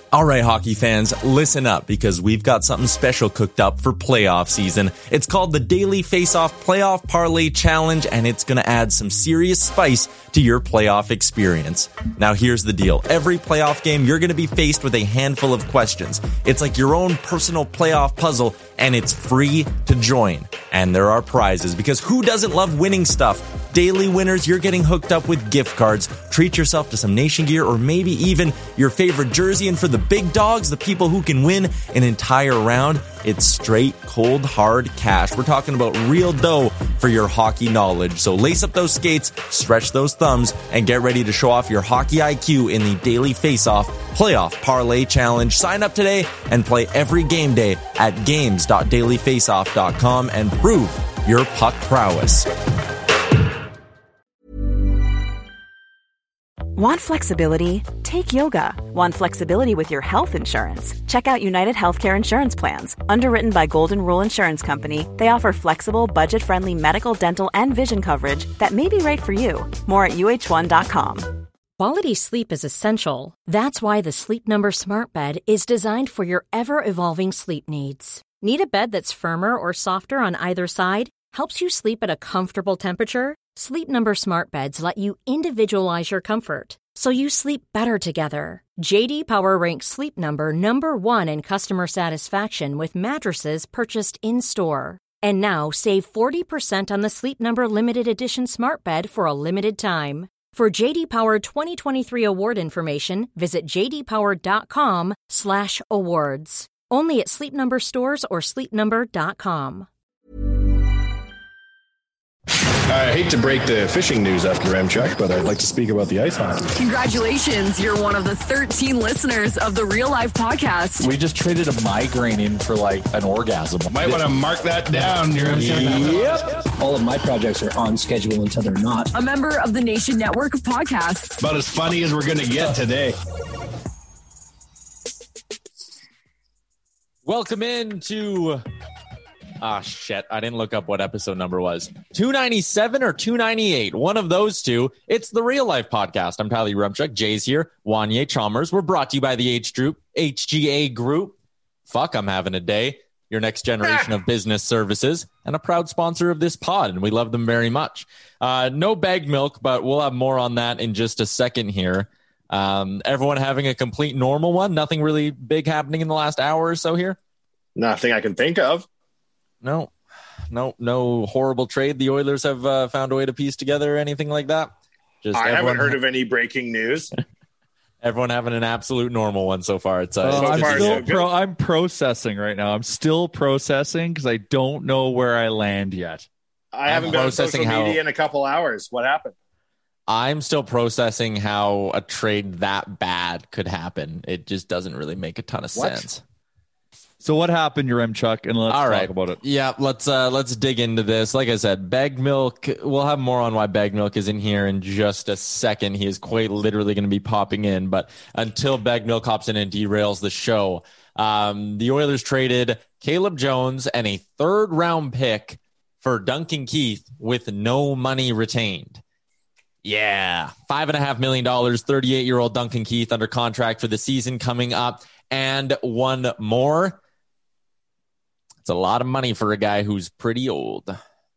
All right, hockey fans, listen up because we've got something special cooked up for playoff season. It's called the Daily Face-Off Playoff Parlay Challenge, and it's going to add some serious spice to your playoff experience. Now, here's the deal. Every playoff game, you're going to be faced with a handful of questions. It's like your own personal playoff puzzle, and it's free to join. And there are prizes, because who doesn't love winning stuff? Daily winners, you're getting hooked up with gift cards. Treat yourself to some Nation gear or maybe even your favorite jersey. And for the big dogs, the people who can win an entire round, it's straight, cold, hard cash. We're talking about real dough for your hockey knowledge. So lace up those skates, stretch those thumbs, and get ready to show off your hockey IQ in the Daily Face-Off Playoff Parlay Challenge. Sign up today and play every game day at games.dailyfaceoff.com and prove your puck prowess. Want flexibility? Take yoga. Want flexibility with your health insurance? Check out United Healthcare Insurance Plans. Underwritten by Golden Rule Insurance Company, they offer flexible, budget-friendly medical, dental, and vision coverage that may be right for you. More at uh1.com. Quality sleep is essential. That's why the Sleep Number Smart Bed is designed for your ever-evolving sleep needs. Need a bed that's firmer or softer on either side? Helps you sleep at a comfortable temperature? Sleep Number Smart Beds let you individualize your comfort, so you sleep better together. J.D. Power ranks Sleep Number number 1 in customer satisfaction with mattresses purchased in-store. And now, save 40% on the Sleep Number Limited Edition Smart Bed for a limited time. For J.D. Power 2023 award information, visit jdpower.com/awards. Only at Sleep Number stores or sleepnumber.com. I hate to break the fishing news after Remchuk, but I'd like to speak about the ice hockey. Congratulations, you're one of the 13 listeners of the Real Life Podcast. We just traded a migraine in for like an orgasm. Might want to mark that down. Yep. All of my projects are on schedule until they're not. A member of the Nation Network of Podcasts. About as funny as we're going to get today. Welcome into... shit. I didn't look up what episode number was. 297 or 298. One of those two. It's the Real Life Podcast. I'm Tyler Rumchuk. Jay's here. Wanye Chalmers. We're brought to you by the HGA Group. Fuck, I'm having a day. Your next generation of business services and a proud sponsor of this pod, and we love them very much. No bag milk, but we'll have more on that in just a second here. Everyone having a complete normal one? Nothing really big happening in the last hour or so here? Nothing I can think of. No horrible trade the Oilers have found a way to piece together or anything like that? I haven't heard of any breaking news. Everyone having an absolute normal one so far. I'm processing right now. I'm still processing because I don't know where I land yet. I haven't been on social media in a couple hours. What happened? I'm still processing how a trade that bad could happen. It just doesn't really make a ton of sense. So what happened, Yaremchuk? And let's talk about it. Yeah, let's dig into this. Like I said, bag milk. We'll have more on why bag milk is in here in just a second. He is quite literally going to be popping in. But until bag milk hops in and derails the show, the Oilers traded Caleb Jones and a 3rd round pick for Duncan Keith with no money retained. Yeah, $5.5 million. 38-year-old Duncan Keith under contract for the season coming up, and one more. It's a lot of money for a guy who's pretty old.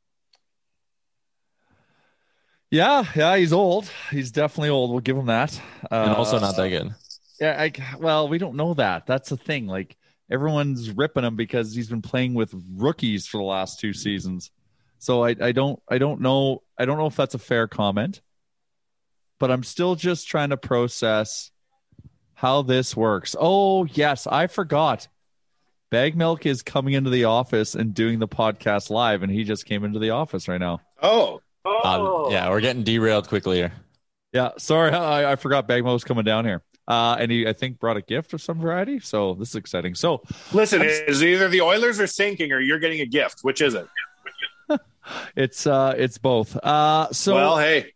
Yeah, he's old. He's definitely old. We'll give him that. And also not that good. Yeah, well, we don't know that. That's the thing. Like, everyone's ripping him because he's been playing with rookies for the last 2 seasons. So I don't know. I don't know if that's a fair comment, but I'm still just trying to process how this works. Oh, yes, I forgot. Bag Milk is coming into the office and doing the podcast live, and he just came into the office right now. Oh. Yeah, we're getting derailed quickly here. Yeah, sorry, I forgot Bag Milk was coming down here. And he, I think, brought a gift of some variety, so this is exciting. So, listen, is either the Oilers are sinking or you're getting a gift? Which is it? It's both. Well, hey.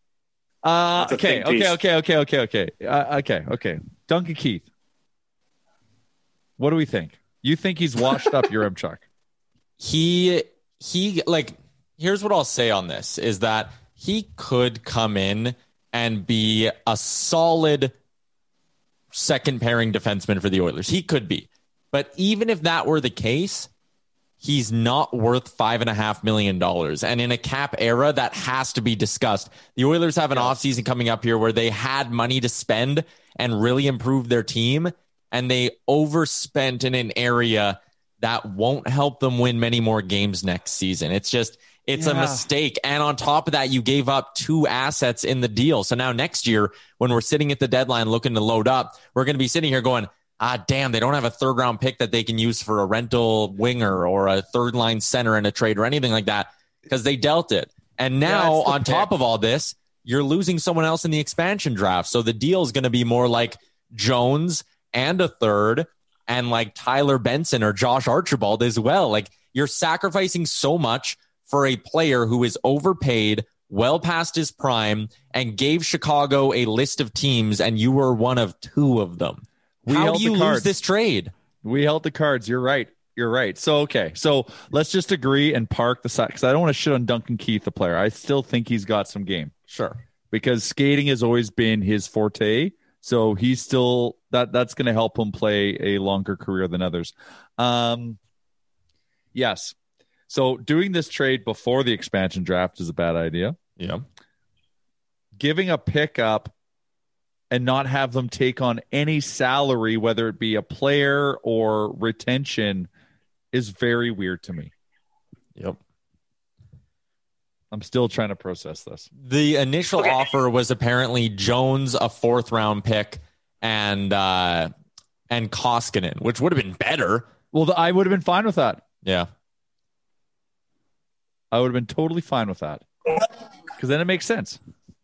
Okay. Duncan Keith. What do we think? You think he's washed up, Yaremchuk? He like, here's what I'll say on this is that he could come in and be a solid second pairing defenseman for the Oilers. He could be. But even if that were the case, he's not worth $5.5 million. And in a cap era, that has to be discussed. The Oilers have an offseason coming up here where they had money to spend and really improve their team. And they overspent in an area that won't help them win many more games next season. It's a mistake. And on top of that, you gave up 2 assets in the deal. So now next year, when we're sitting at the deadline looking to load up, we're going to be sitting here going, damn, they don't have a 3rd round pick that they can use for a rental winger or a 3rd line center in a trade or anything like that because they dealt it. And now on top of all this, you're losing someone else in the expansion draft. So the deal is going to be more like Jones and a 3rd and like Tyler Benson or Josh Archibald as well. Like you're sacrificing so much for a player who is overpaid, well past his prime, and gave Chicago a list of teams, and you were one of 2 of them. How do you lose this trade? We held the cards. You're right. So, okay. So let's just agree and park the side because I don't want to shit on Duncan Keith, the player. I still think he's got some game. Sure. Because skating has always been his forte. So he's still that's going to help him play a longer career than others. Yes. So doing this trade before the expansion draft is a bad idea. Yeah. Giving a pickup and not have them take on any salary, whether it be a player or retention, is very weird to me. Yep. I'm still trying to process this. The initial offer was apparently Jones, a 4th round pick, and Koskinen, which would have been better. Well, I would have been fine with that. Yeah. I would have been totally fine with that. Because then it makes sense.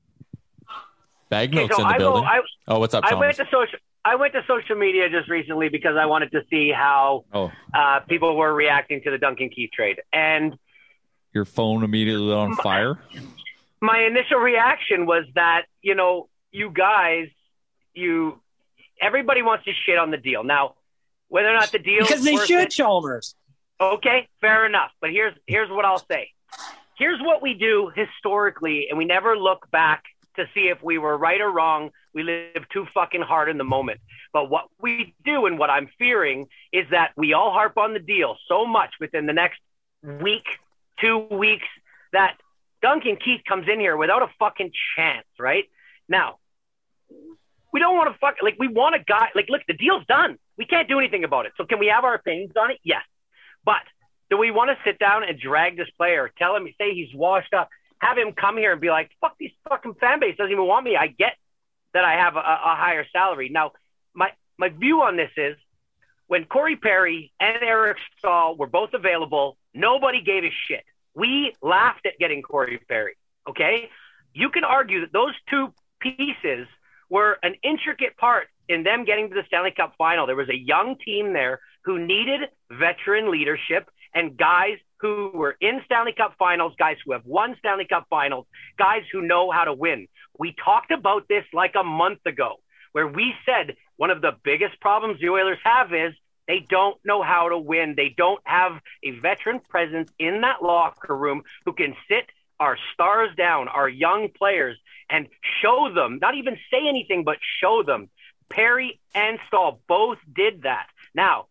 Bagnote's in the building. What's up, Thomas? I went to social media just recently because I wanted to see how people were reacting to the Duncan Keith trade. And your phone immediately on fire? My initial reaction was that, you guys, everybody wants to shit on the deal. Now, whether or not the deal because they should, Chalmers. Okay, fair enough. But here's what I'll say. Here's what we do historically, and we never look back to see if we were right or wrong. We live too fucking hard in the moment. But what we do and what I'm fearing is that we all harp on the deal so much within the next week, 2 weeks, that Duncan Keith comes in here without a fucking chance, right? Now, we don't want to we want a guy, look, the deal's done. We can't do anything about it. So can we have our opinions on it? Yes. But do we want to sit down and drag this player, tell him, say he's washed up, have him come here and be like, fuck, these fucking fan base doesn't even want me. I get that I have a higher salary. Now, my view on this is when Corey Perry and Eric Staal were both available, nobody gave a shit. We laughed at getting Corey Perry, okay? You can argue that those 2 pieces were an intricate part in them getting to the Stanley Cup final. There was a young team there who needed veteran leadership and guys who were in Stanley Cup finals, guys who have won Stanley Cup finals, guys who know how to win. We talked about this like a month ago, where we said one of the biggest problems the Oilers have is they don't know how to win. They don't have a veteran presence in that locker room who can sit our stars down, our young players, and show them, not even say anything, but show them. Perry and Staal both did that. Now,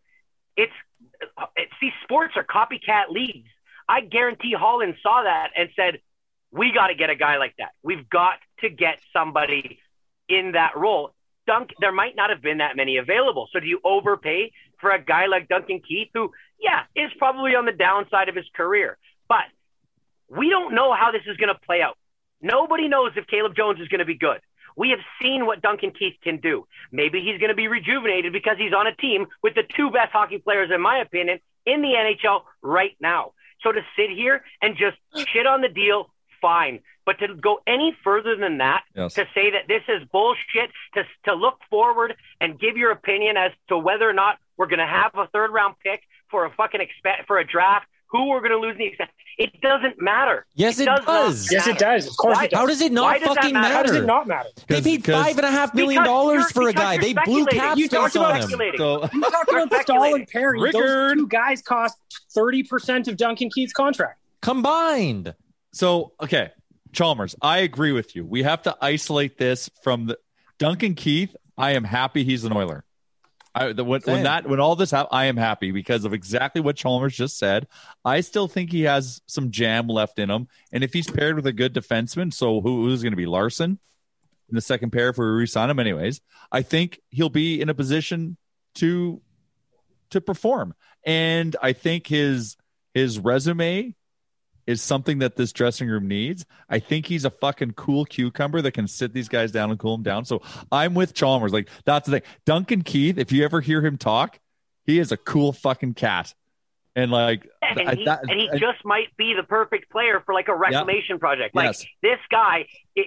these sports are copycat leagues. I guarantee Holland saw that and said, we got to get a guy like that. We've got to get somebody in that role. There might not have been that many available. So do you overpay for a guy like Duncan Keith, who, is probably on the downside of his career? But we don't know how this is going to play out. Nobody knows if Caleb Jones is going to be good. We have seen what Duncan Keith can do. Maybe he's going to be rejuvenated because he's on a team with the 2 best hockey players, in my opinion, in the NHL right now. So to sit here and just shit on the deal, fine. But to go any further than that, to say that this is bullshit, to look forward and give your opinion as to whether or not we're going to have a 3rd round pick for a fucking for a draft, who we're going to lose in the expansion. It doesn't matter. Yes, it does. Yes, it does. Of course it does. How does it not fucking matter? How does it not matter? They paid $5.5 million for a guy. They blew cap space on him. So, you talked about Staal and Perry. Those 2 guys cost 30% of Duncan Keith's contract. Combined. So, okay, Chalmers, I agree with you. We have to isolate this from the Duncan Keith. I am happy he's an Oiler. When all this happened, I am happy because of exactly what Chalmers just said. I still think he has some jam left in him, and if he's paired with a good defenseman, so who's going to be Larson in the second pair if we re-sign him, anyways? I think he'll be in a position to perform, and I think his resume is something that this dressing room needs. I think he's a fucking cool cucumber that can sit these guys down and cool them down. So I'm with Chalmers. Like, that's the thing. Duncan Keith, if you ever hear him talk, he is a cool fucking cat. And like, he just might be the perfect player for like a reclamation project. Like this guy,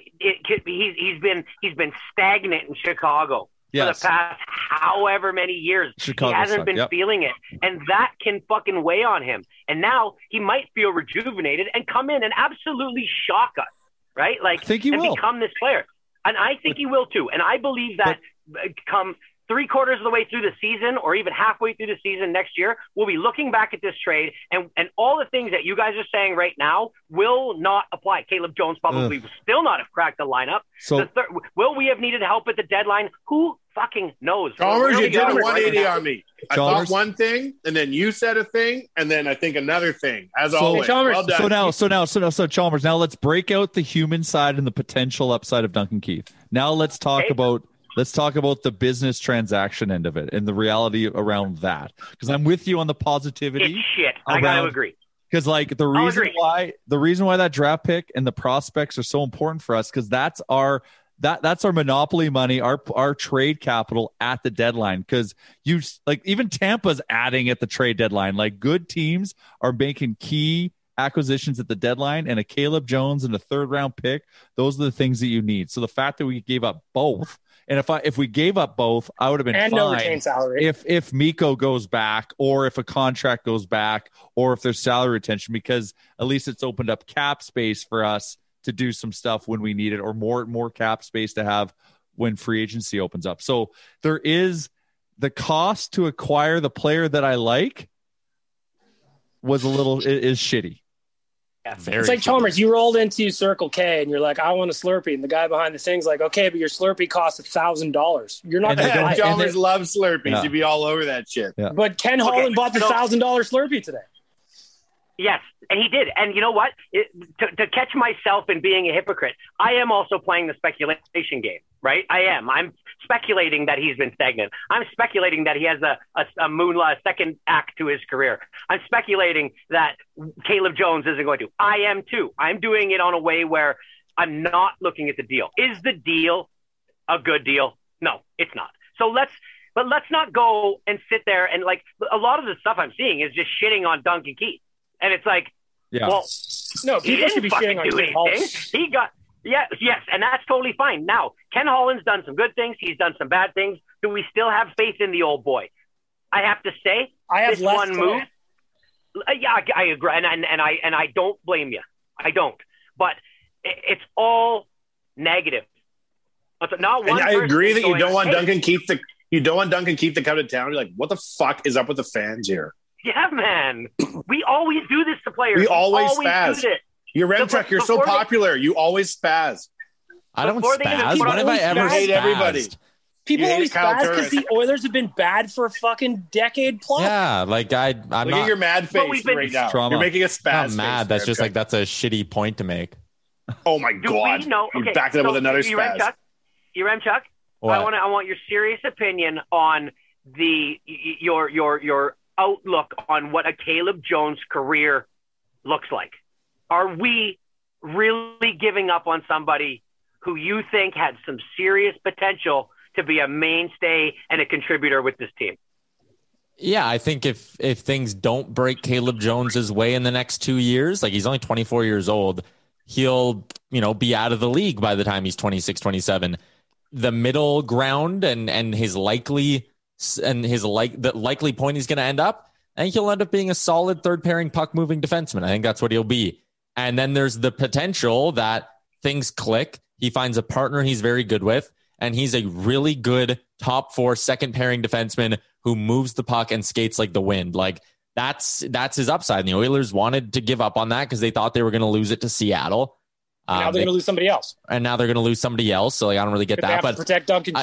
he's been stagnant in Chicago. For the past however many years. Chicago he hasn't been feeling it. And that can fucking weigh on him. And now he might feel rejuvenated and come in and absolutely shock us, right? Like, I think he will become this player. And I think he will too. And I believe that come 3/4 of the way through the season or even halfway through the season next year, we'll be looking back at this trade and all the things that you guys are saying right now will not apply. Caleb Jones probably will still not have cracked the lineup. So will we have needed help at the deadline? Who fucking knows? Chalmers, you did a 180 on me. I thought one thing, and then you said a thing, and then I think another thing. As always, Chalmers, well done. So Chalmers. Now let's break out the human side and the potential upside of Duncan Keith. Now let's talk about the business transaction end of it and the reality around that. Because I'm with you on the positivity. It's shit. I got to agree. Because like the reason why that draft pick and the prospects are so important for us, because that's our monopoly money, our trade capital at the deadline. Because even Tampa's adding at the trade deadline. Like, good teams are making key acquisitions at the deadline, and a Caleb Jones and a 3rd round pick. Those are the things that you need. So the fact that we gave up both. And if we gave up both, I would have been fine. No retained salary. If Mikko goes back, or if a contract goes back, or if there's salary retention, because at least it's opened up cap space for us to do some stuff when we need it, or more cap space to have when free agency opens up. So there is the cost to acquire the player that I like is shitty. Yeah, it's like Chalmers, you rolled into Circle K and you're like, I want a Slurpee. And the guy behind the thing's like, okay, but your Slurpee costs $1,000. You're not going to buy it. Chalmers loves Slurpees. Yeah. You'd be all over that shit. Yeah. But Ken Holland bought the $1,000 Slurpee today. Yes, and he did. And you know what? To catch myself in being a hypocrite, I am also playing the speculation game, right? I am. I'm speculating that he's been stagnant. I'm speculating that he has a second act to his career. I'm speculating that Caleb Jones isn't going to. I am too. I'm doing it on a way where I'm not looking at the deal. Is the deal a good deal? No, it's not. So let's not go and sit there and like a lot of the stuff I'm seeing is just shitting on Duncan Keith. And it's like, well, no, people should be shitting on Ken Holland. He got, yes, and that's totally fine. Now, Ken Holland's done some good things. He's done some bad things. Do we still have faith in the old boy? I have to say, I have this one move. Yeah, I agree, and I don't blame you. I don't, but it's all negative. Not one. And I agree that you don't want Duncan Keith to come to town. You're like, what the fuck is up with the fans here? Yeah, man. We always do this to players. We always spaz. You're Remchuk. You're so popular. You always spaz. I don't spaz. When have I ever hate everybody? People always spaz because the Oilers have been bad for a fucking decade plus. Yeah, like I'm Look not. Look at your mad face right now. Trauma. You're making a spaz. I'm not mad. That's just like that's a shitty point to make. Oh my god! You backed it up with another spaz. Remchuk, I want your serious opinion on your outlook on what a Caleb Jones career looks like. Are we really giving up on somebody who you think had some serious potential to be a mainstay and a contributor with this team? Yeah, I think if things don't break Caleb Jones's way in the next 2 years, like he's only 24 years old, he'll, be out of the league by the time he's 26, 27. The middle ground and his likely the likely point he's going to end up, I think he'll end up being a solid third pairing puck moving defenseman. I think that's what he'll be. And then there's the potential that things click. He finds a partner he's very good with, and he's a really good top 4 second pairing defenseman who moves the puck and skates like the wind. Like that's his upside. And the Oilers wanted to give up on that because they thought they were going to lose it to Seattle. Now they're going to lose somebody else. And now they're going to lose somebody else. So I don't really get that. But protect Duncan Keith.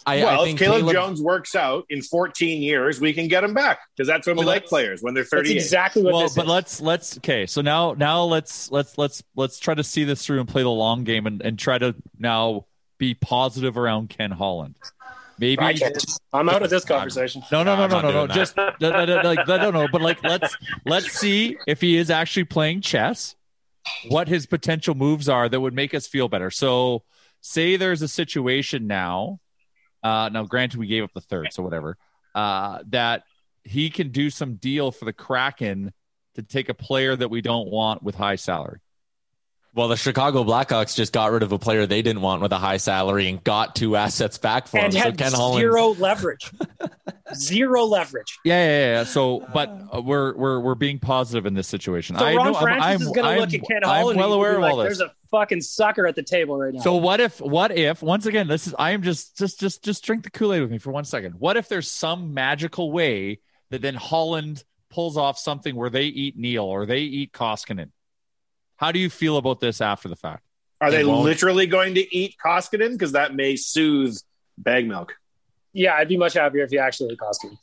I think Caleb Jones works out in 14 years, we can get him back because that's when we like players when they're 38. That's exactly what this is. Let's okay. So now let's try to see this through and play the long game and try to now be positive around Ken Holland. Maybe I'm out of this conversation. No. Just no. But let's see if he is actually playing chess. What his potential moves are that would make us feel better. So, say there's a situation now. Now, granted, we gave up the third, so whatever. That he can do some deal for the Kraken to take a player that we don't want with high salary. Well, the Chicago Blackhawks just got rid of a player they didn't want with a high salary and got 2 assets back for him. And had Ken Holland... zero leverage. Zero leverage. Yeah. So, but we're being positive in this situation. So Ron Francis is going to look at Ken Holland. I'm well aware of all this. There's a fucking sucker at the table right now. So what if once again, I am just drink the Kool-Aid with me for 1 second. What if there's some magical way that then Holland pulls off something where they eat Neal or they eat Koskinen? How do you feel about this after the fact? Are they literally going to eat Koskinen? Because that may soothe bag milk. Yeah, I'd be much happier if you actually ate Koskinen.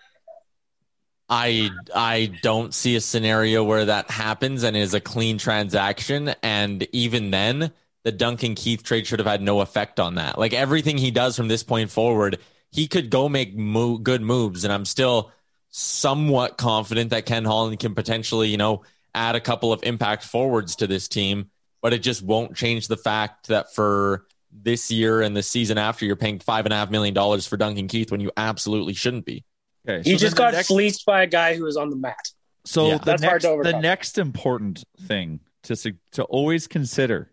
I don't see a scenario where that happens and is a clean transaction. And even then, the Duncan Keith trade should have had no effect on that. Like everything he does from this point forward, he could go make good moves. And I'm still somewhat confident that Ken Holland can potentially, add a couple of impact forwards to this team, but it just won't change the fact that for this year and the season after, you're paying $5.5 million for Duncan Keith when you absolutely shouldn't be. Okay, he just got fleeced by a guy who was on the mat. So yeah, the next important thing to always consider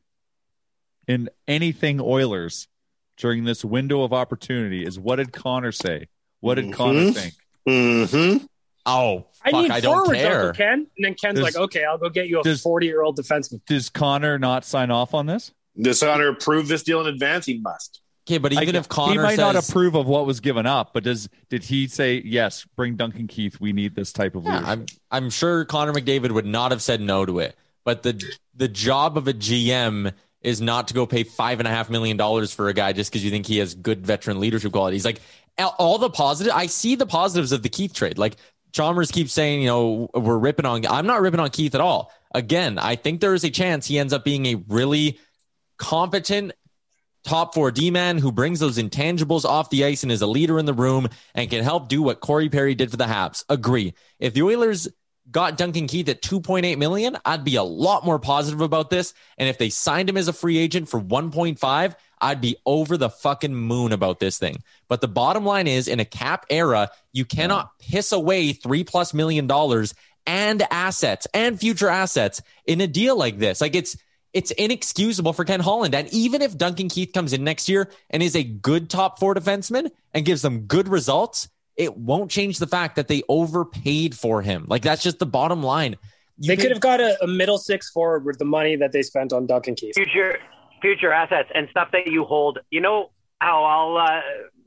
in anything Oilers during this window of opportunity is what did Connor say? What did Connor think? Mm-hmm. Oh, I don't care. Ken. And then Ken's like, okay, I'll go get you a 40-year-old defenseman. Does Connor not sign off on this? Does Connor approve this deal in advance? He must. Okay, but even if Connor he might not approve of what was given up, but did he say, yes, bring Duncan Keith, we need this type of leadership? I'm sure Connor McDavid would not have said no to it, but the job of a GM is not to go pay $5.5 million for a guy just because you think he has good veteran leadership qualities. Like all the positive, I see the positives of the Keith trade. Like Chalmers keeps saying, we're ripping on. I'm not ripping on Keith at all. Again, I think there is a chance he ends up being a really competent top 4 D-man who brings those intangibles off the ice and is a leader in the room and can help do what Corey Perry did for the Habs. Agree. If the Oilers got Duncan Keith at $2.8 million, I'd be a lot more positive about this. And if they signed him as a free agent for 1.5, I'd be over the fucking moon about this thing. But the bottom line is, in a cap era, you cannot piss away $3+ million and assets and future assets in a deal like this. Like it's inexcusable for Ken Holland. And even if Duncan Keith comes in next year and is a good top 4 defenseman and gives them good results, it won't change the fact that they overpaid for him. Like that's just the bottom line. They could have got a middle 6 forward with the money that they spent on Duncan Keith. Future assets and stuff that you hold. You know how I'll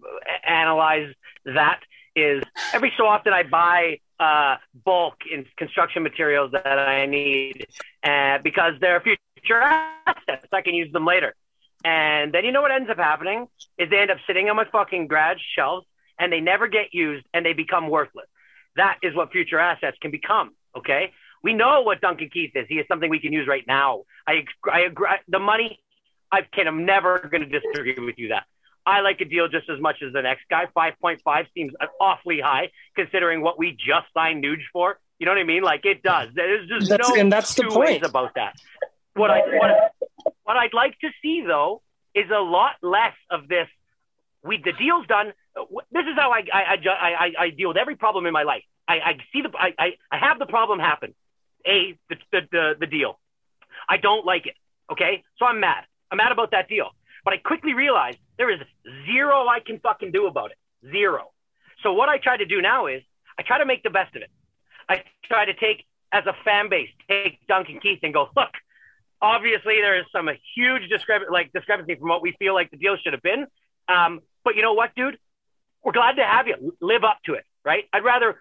analyze that is every so often I buy bulk in construction materials that I need because they're future assets. I can use them later. And then you know what ends up happening is they end up sitting on my fucking garage shelves and they never get used and they become worthless. That is what future assets can become. Okay. We know what Duncan Keith is. He is something we can use right now. I agree. The money, I'm never going to disagree with you that. I like a deal just as much as the next guy. 5.5 seems awfully high considering what we just signed Nuge for. You know what I mean? Like it does. There's just that's two ways about that. What I'd like to see though is a lot less of this. The deal's done. This is how I deal with every problem in my life. I have the problem happen. The deal. I don't like it. Okay, so I'm mad. I'm mad about that deal. But I quickly realized there is zero I can fucking do about it. Zero. So what I try to do now is I try to make the best of it. I try to take, as a fan base, take Duncan Keith and go, look, obviously there is some huge discrepancy from what we feel like the deal should have been. But you know what, dude? We're glad to have you. Live up to it, right? I'd rather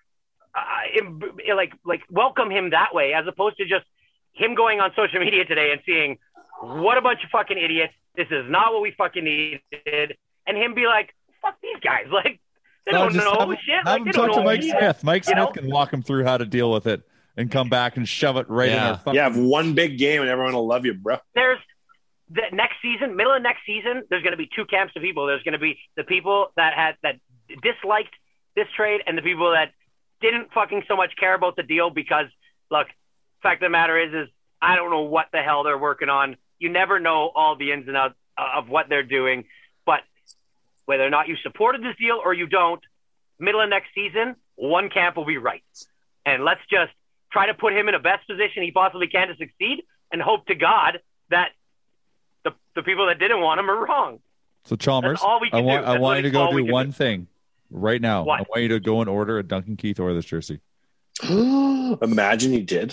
welcome him that way as opposed to just him going on social media today and seeing what a bunch of fucking idiots. This is not what we fucking needed. And him be like, fuck these guys? Like, they don't know shit. Have him talk to Mike Smith. Mike Smith can walk him through how to deal with it and come back and shove it right in our fucking... Yeah, have one big game and everyone will love you, bro. There's the next season, middle of next season, there's going to be two camps of people. There's going to be the people that disliked this trade and the people that didn't fucking so much care about the deal because, look, fact of the matter is I don't know what the hell they're working on. You never know all the ins and outs of what they're doing. But whether or not you supported this deal or you don't, middle of next season, one camp will be right. And let's just try to put him in the best position he possibly can to succeed and hope to God that the people that didn't want him are wrong. So, Chalmers, I want you to go do one thing right now. What? I want you to go and order a Duncan Keith Oilers jersey. Imagine he did.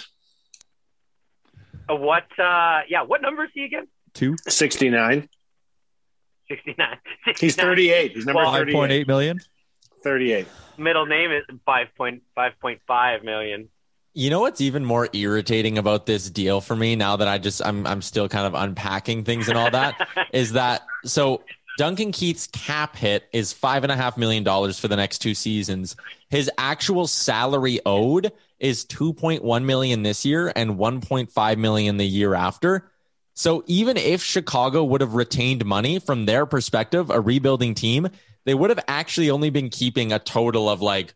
What number is he again? 269. 69. He's 38. He's number 5.8 million. 38. Middle name is 5.5 million. You know what's even more irritating about this deal for me now that I'm still kind of unpacking things and all that is that so Duncan Keith's cap hit is $5.5 million for the next 2 seasons. His actual salary owed is $2.1 million this year and $1.5 million the year after. So even if Chicago would have retained money from their perspective, a rebuilding team, they would have actually only been keeping a total of like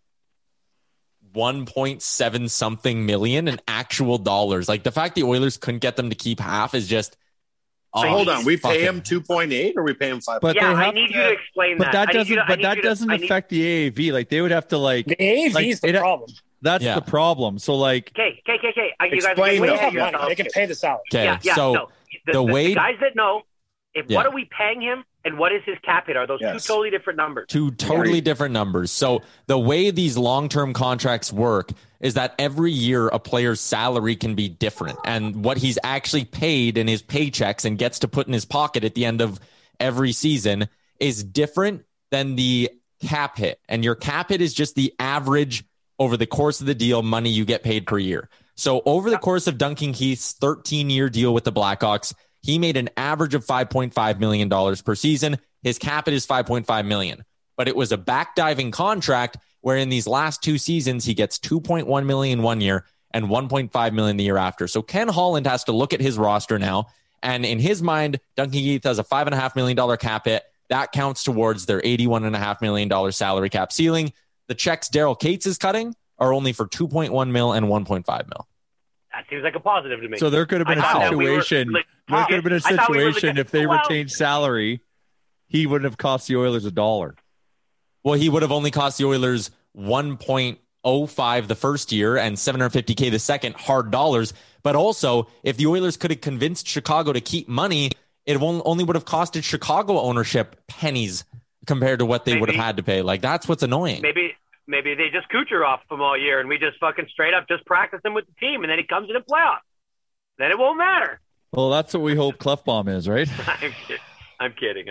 1.7 something million in actual dollars. Like the fact the Oilers couldn't get them to keep half is just. So hold on, we pay him 2.8 or we pay him 5? But I need you to explain that. But that doesn't affect the AAV. Like they would have to like the AAV is the problem. That's the problem. So like, okay. You guys they can pay the salary. Okay, so the guys that know, what are we paying him and what is his cap hit? Are those two totally different numbers? Two totally different numbers. So the way these long-term contracts work is that every year a player's salary can be different, and what he's actually paid in his paychecks and gets to put in his pocket at the end of every season is different than the cap hit. And your cap hit is just the average over the course of the deal money you get paid per year. So over the course of Duncan Keith's 13-year deal with the Blackhawks, he made an average of $5.5 million per season. His cap hit is $5.5 million. But it was a backdiving contract where in these last 2 seasons, he gets $2.1 million one year and $1.5 million the year after. So Ken Holland has to look at his roster now. And in his mind, Duncan Keith has a $5.5 million cap hit. That counts towards their $81.5 million salary cap ceiling. The checks Daryl Cates is cutting are only for $2.1 million and $1.5 million. That seems like a positive to me. So there could have been a situation. There could have been a situation if they retained salary, he wouldn't have cost the Oilers $1. Well, he would have only cost the Oilers $1.05 the first year and $750K the second, hard dollars. But also, if the Oilers could have convinced Chicago to keep money, it only would have costed Chicago ownership pennies compared to what they would have had to pay. Like, that's what's annoying. Maybe they just Kucherov him all year and we just fucking straight up just practice him with the team and then he comes in the playoffs. Then it won't matter. Well, that's what we hope Clefbaum is, right? I'm kidding.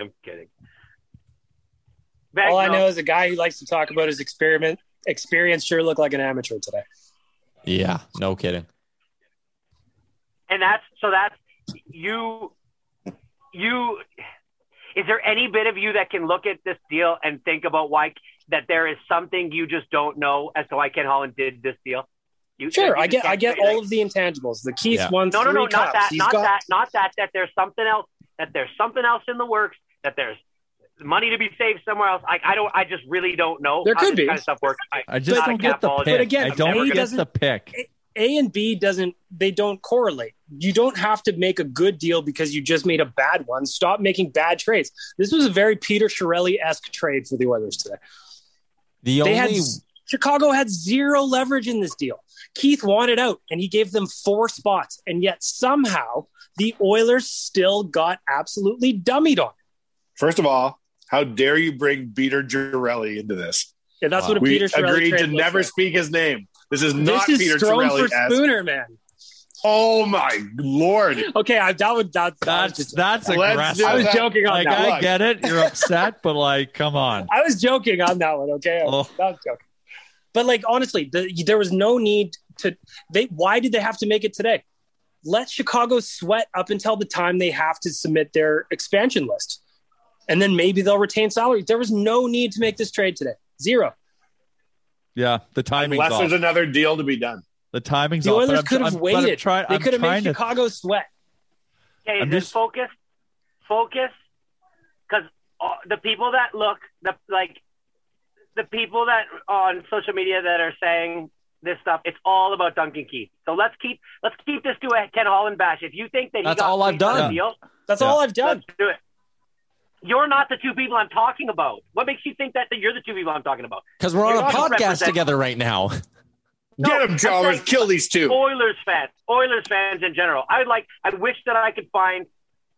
All I know is a guy who likes to talk about his experience sure looked like an amateur today. Yeah, no kidding. And that's you. Is there any bit of you that can look at this deal and think about why that there is something you just don't know as to why Ken Holland did this deal? Sure, I get all of the intangibles. The Keith won 3 cups. Not that there's something else. That there's something else in the works. That there's money to be saved somewhere else. I just really don't know. There could be. Kind of stuff works. I just don't get the pick. But again, I don't get the pick. A and B they don't correlate. You don't have to make a good deal because you just made a bad one. Stop making bad trades. This was a very Peter Chiarelli-esque trade for the Oilers today. Chicago had zero leverage in this deal. Keith wanted out, and he gave them 4 spots, and yet somehow the Oilers still got absolutely dummied on. First of all, how dare you bring Peter Chiarelli into this? Yeah, that's what a Peter Chiarelli agreed trade to never speak his name. This is not Peter Chiarelli. For Spooner, man. Oh my Lord! Okay, that's aggressive. I was joking on that. I get it. You're upset, but like, come on. I was joking on that one. Okay, I was joking. But like, honestly, there was no need to. Why did they have to make it today? Let Chicago sweat up until the time they have to submit their expansion list. and then maybe they'll retain salary. There was no need to make this trade today. Zero. Yeah, the timing's Unless off. there's another deal to be done. The timing's The off. Oilers could have waited. They could have made to- Chicago sweat. Okay, I'm then just- focus, because the people that look, the people that on social media that are saying this stuff, it's all about Duncan Keith. So let's keep this to a Ken Holland bash. If you think that That's all I've done. That's all I've done. Let's do it. You're not the two people I'm talking about. What makes you think that you're the two people I'm talking about? Because we're on You're a not podcast represent- together right now. Get him, Chalmers. Kill these two. Oilers fans in general. I wish that I could find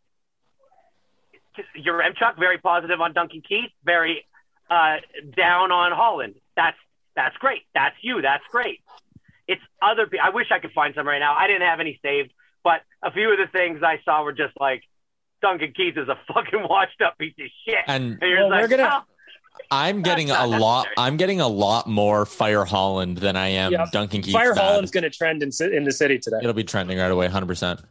Yaremchuk very positive on Duncan Keith, very down on Holland. That's great. That's you. That's great. It's other people. I wish I could find some right now. I didn't have any saved, but a few of the things I saw were just like, Duncan Keith is a fucking washed up piece of shit. And you're like, I'm getting a lot more Fire Holland than I am Duncan Keith. Fire Holland's going to trend in the city today. It'll be trending right away, 100%.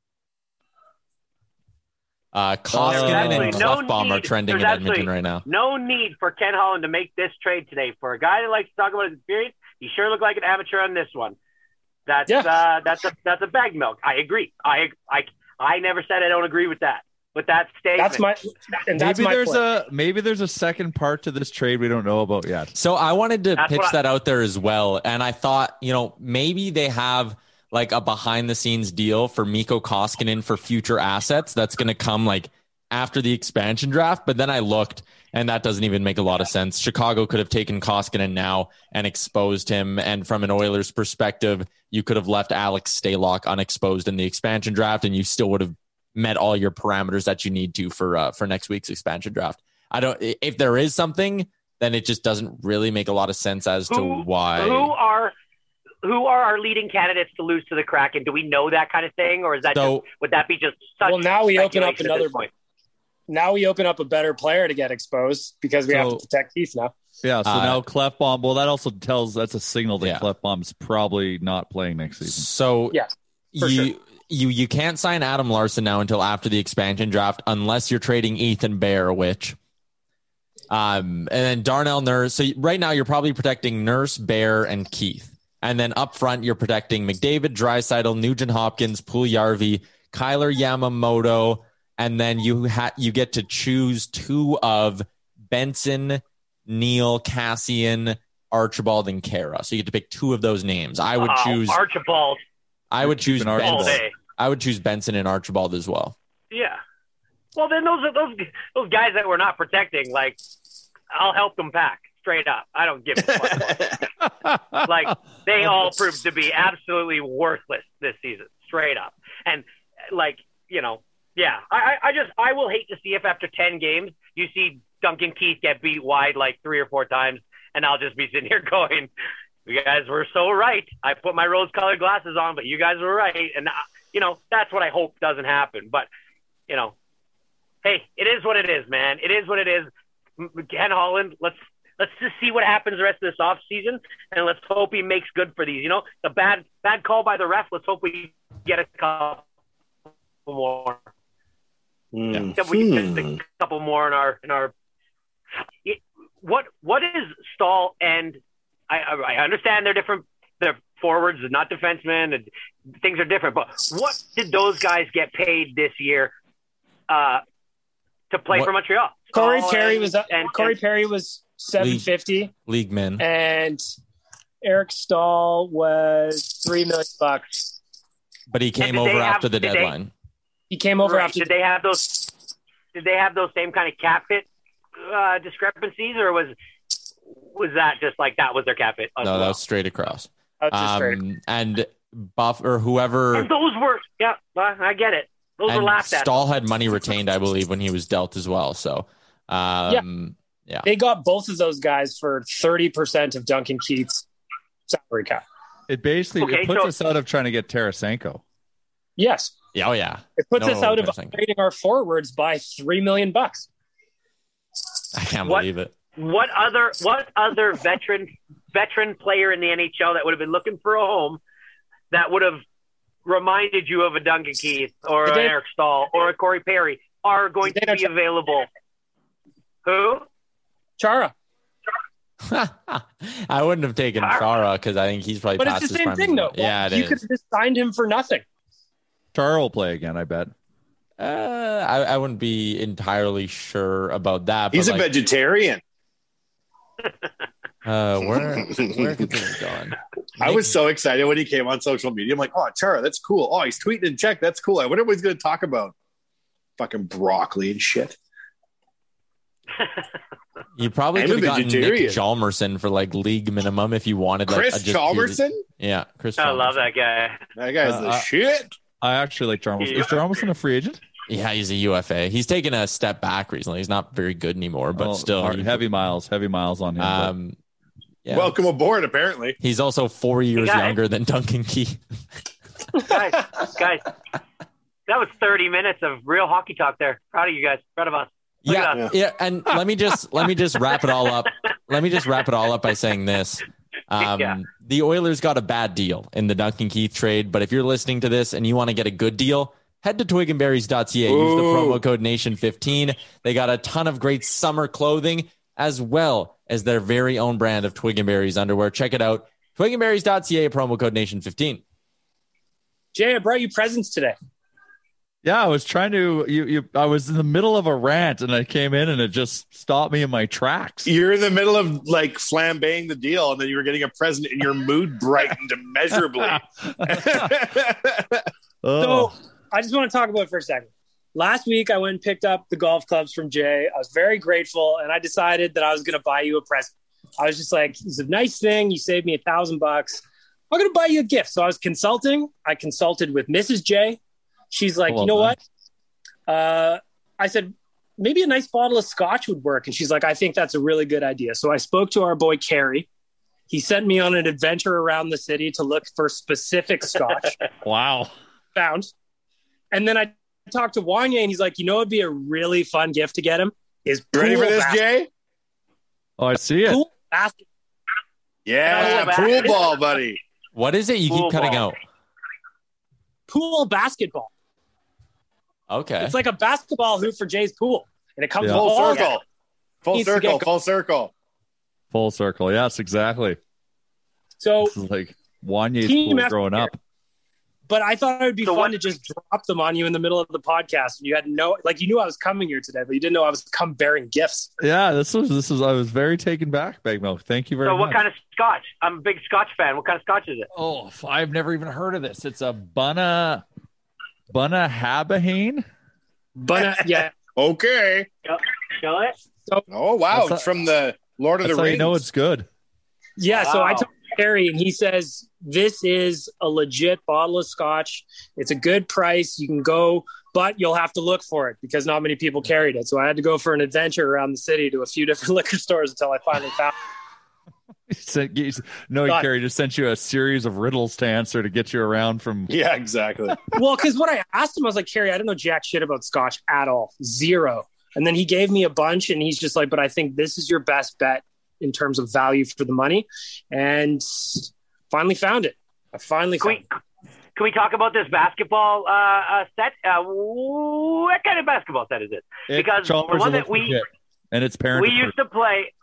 Koskinen and Clefbaum are trending in Edmonton right now. No need for Ken Holland to make this trade today. For a guy that likes to talk about his experience, he sure looked like an amateur on this one. That's a bag milk. I agree. I never said I don't agree with that. But that statement. Maybe there's a second part to this trade we don't know about yet. So I wanted to pitch that out there as well. And I thought, maybe they have like a behind the scenes deal for Mikko Koskinen for future assets that's going to come like after the expansion draft. But then I looked and that doesn't even make a lot of sense. Chicago could have taken Koskinen now and exposed him. And from an Oilers perspective, you could have left Alex Stalock unexposed in the expansion draft and you still would have met all your parameters that you need to for next week's expansion draft. If there is something, then it just doesn't really make a lot of sense as to why. Who are our leading candidates to lose to the Kraken? Do we know that kind of thing, or is that would that be just such? Well, now we open up another point. Now we open up a better player to get exposed because we have to protect Keith now. Yeah, so now Clefbaum. Well, that also that's a signal that Clefbaum's probably not playing next season. So you can't sign Adam Larson now until after the expansion draft unless you're trading Ethan Bear, and then Darnell Nurse. So right now you're probably protecting Nurse, Bear, and Keith. And then up front, you're protecting McDavid, Draisaitl, Nugent Hopkins, Puljujarvi, Kyler Yamamoto, and then you get to choose two of Benson, Neil, Cassian, Archibald, and Kara. So you get to pick two of those names. I would choose Archibald. I would choose Benson. I would choose Benson and Archibald as well. Yeah. Well, then those guys that we're not protecting, like, I'll help them pack. Straight up. I don't give a fuck. Like, they all proved to be absolutely worthless this season. Straight up. And, like, I will hate to see if after 10 games you see Duncan Keith get beat wide like 3 or 4 times, and I'll just be sitting here going, you guys were so right. I put my rose-colored glasses on, but you guys were right. And, that's what I hope doesn't happen. But, hey, it is what it is, man. It is what it is. Ken Holland, let's just see what happens the rest of this offseason, and let's hope he makes good for these. The bad call by the ref, let's hope we get a couple more. That we can get a couple more in our what is Stahl and I understand they're different. They're forwards, they're not defensemen, and things are different. But what did those guys get paid this year to play for Montreal? Corey Perry was $750 league min, and Eric Stahl was $3 million. But he came over after the deadline. He came over after. Did they have those? Did they have those same kind of cap hit discrepancies, or was that just like that was their cap hit? No, that was straight across. Straight. And Buff or whoever. And those were I get it. Those were laughed at. Stahl had money retained, I believe, when he was dealt as well. So, they got both of those guys for 30% of Duncan Keith's salary cap. It basically it puts us out of trying to get Tarasenko. Yes. Yeah, oh yeah. It puts us out of upgrading our forwards by $3 million. I can't believe it. What other veteran player in the NHL that would have been looking for a home that would have reminded you of a Duncan Keith or an Eric Stahl or a Corey Perry are going to be available Who? Chara. I wouldn't have taken Chara because I think he's probably But past it's the his same prime. thing, though. Yeah, it you is. could have just signed him for nothing. Chara will play again, I bet. I wouldn't be entirely sure about that. He's but a vegetarian. Where could this go? I was so excited when he came on social media. I'm like, oh, Chara, that's cool. Oh, he's tweeting in Czech. That's cool. I wonder what he's going to talk about. Fucking broccoli and shit. You probably I'm could a have gotten Nick vegetarian. Chalmerson for like league minimum if you wanted. Like, Chris Chalmerson? Yeah, Chris. I Chalmerson. love that guy. That guy's the shit. I actually like Jarmelson. Is Jarmelson a free agent? Yeah, he's a UFA. He's taken a step back recently. He's not very good anymore, but still heavy miles on him. Yeah. Welcome aboard, apparently. He's also 4 years younger than Duncan Keith. guys, that was 30 minutes of real hockey talk there. Proud of you guys. Proud of us. Look at us. Yeah, and let me just wrap it all up. Let me just wrap it all up by saying this. The Oilers got a bad deal in the Duncan Keith trade, but if you're listening to this and you want to get a good deal, head to twigandberries.ca. Use the promo code NATION15. They got a ton of great summer clothing as well as their very own brand of Twig and Berries underwear. Check it out. twigandberries.ca, promo code NATION15. Jay, I brought you presents today. Yeah, I was trying to. I was in the middle of a rant, and I came in, and it just stopped me in my tracks. You're in the middle of like flambeing the deal, and then you were getting a present, and your mood brightened immeasurably. So I just want to talk about it for a second. Last week, I went and picked up the golf clubs from Jay. I was very grateful, and I decided that I was going to buy you a present. I was just like, it's a nice thing. You saved me $1,000. I'm going to buy you a gift. So I was consulting. I consulted with Mrs. J. She's like, you know what? I said, maybe a nice bottle of scotch would work. And she's like, I think that's a really good idea. So I spoke to our boy, Carrie. He sent me on an adventure around the city to look for specific scotch. Wow. Found. And then I talked to Wanye, and he's like, you know, it'd be a really fun gift to get him is ready for this, basketball. Jay? Oh, I see it. Pool basketball. Yeah, pool ball, buddy. What is it? You keep cutting out. Pool basketball. Okay. It's like a basketball hoop for Jay's pool. And it comes with Full balls. circle. Full Needs to circle. get Full circle. Full circle. Yes, exactly. So This is like Wanye's Team pool effort growing up. But I thought it would be fun to just drop them on you in the middle of the podcast. And you had you knew I was coming here today, but you didn't know I was come bearing gifts. Yeah, this was. I was very taken back, Big Milk. Thank you very much. So what kind of scotch? I'm a big scotch fan. What kind of scotch is it? Oh, I've never even heard of this. It's a Bunna Habahane. Yeah. Okay. Show it. Oh, wow. That's It's from the Lord of the That's how Rings. you know it's good. Yeah, so I Wow. talked to Harry, and he says, this is a legit bottle of scotch. It's a good price. You can go, but you'll have to look for it because not many people carried it. So I had to go for an adventure around the city to a few different liquor stores until I finally found it. Carrie just sent you a series of riddles to answer to get you around from. Yeah, exactly. Well, because what I asked him, I was like, Carrie, I don't know jack shit about scotch at all. Zero. And then he gave me a bunch, and he's just like, but I think this is your best bet in terms of value for the money. And finally found it. I finally found it. Can we talk about this basketball set? What kind of basketball set is it? Because the Chalmers one looks that we legit, and it's parent. we used to play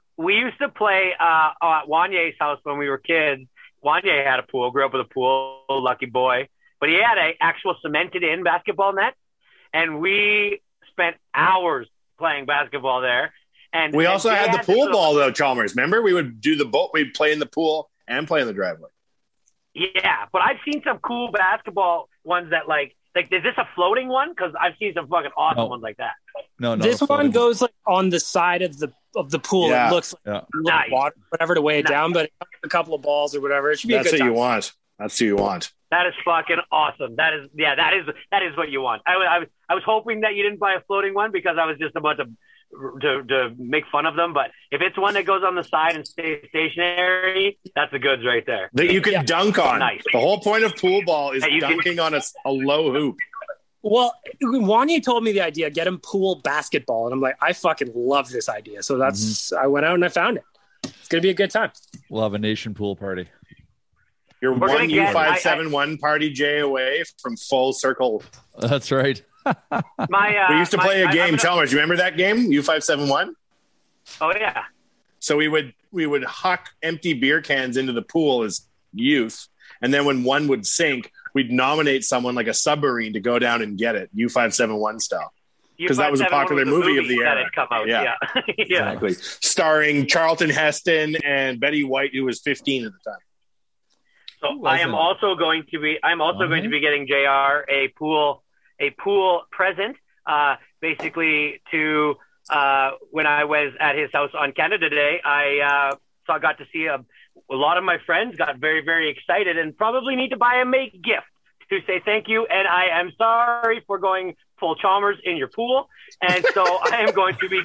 at Wanye's house when we were kids. Wanye had a pool, grew up with a pool, lucky boy. But he had an actual cemented-in basketball net, and we spent hours playing basketball there. And We also had the pool this ball, though, Chalmers. Remember? We would do the boat. We'd play in the pool and play in the driveway. Yeah, but I've seen some cool basketball ones that like is this a floating one? Because I've seen some fucking awesome ones like that. No. This one goes like on the side of the pool. Yeah. It looks like Nice. water, whatever, to weigh it down, but it comes with a couple of balls or whatever. It should be That's a good what time. you want. That's what you want. That is fucking awesome. That is what you want. I was hoping that you didn't buy a floating one because I was just about to make fun of them. But if it's one that goes on the side and stays stationary, that's the goods right there. That you can dunk on. Nice. The whole point of pool ball is That you can- dunking on a low hoop. Well, Wanye told me the idea, get him pool basketball. And I'm like, I fucking love this idea. So that's, I went out and I found it. It's going to be a good time. We'll have a nation pool party. You're We're gonna one get- U571 party J away from full circle. That's right. My We used to play a game, I'm gonna- Chalmers. You remember that game, U571? Oh yeah. So we would huck empty beer cans into the pool as youth, and then when one would sink, we'd nominate someone like a submarine to go down and get it, U-571 style. Because that was a popular movie of the that era. had come out. Yeah. Yeah. Yeah. Exactly. Starring Charlton Heston and Betty White, who was 15 at the time. So I am also going to be getting JR a pool present, basically to when I was at his house on Canada Day. I got to see a lot of my friends got very, very excited and probably need to buy him a gift to say thank you. And I am sorry for going full Chalmers in your pool. And so I am going to be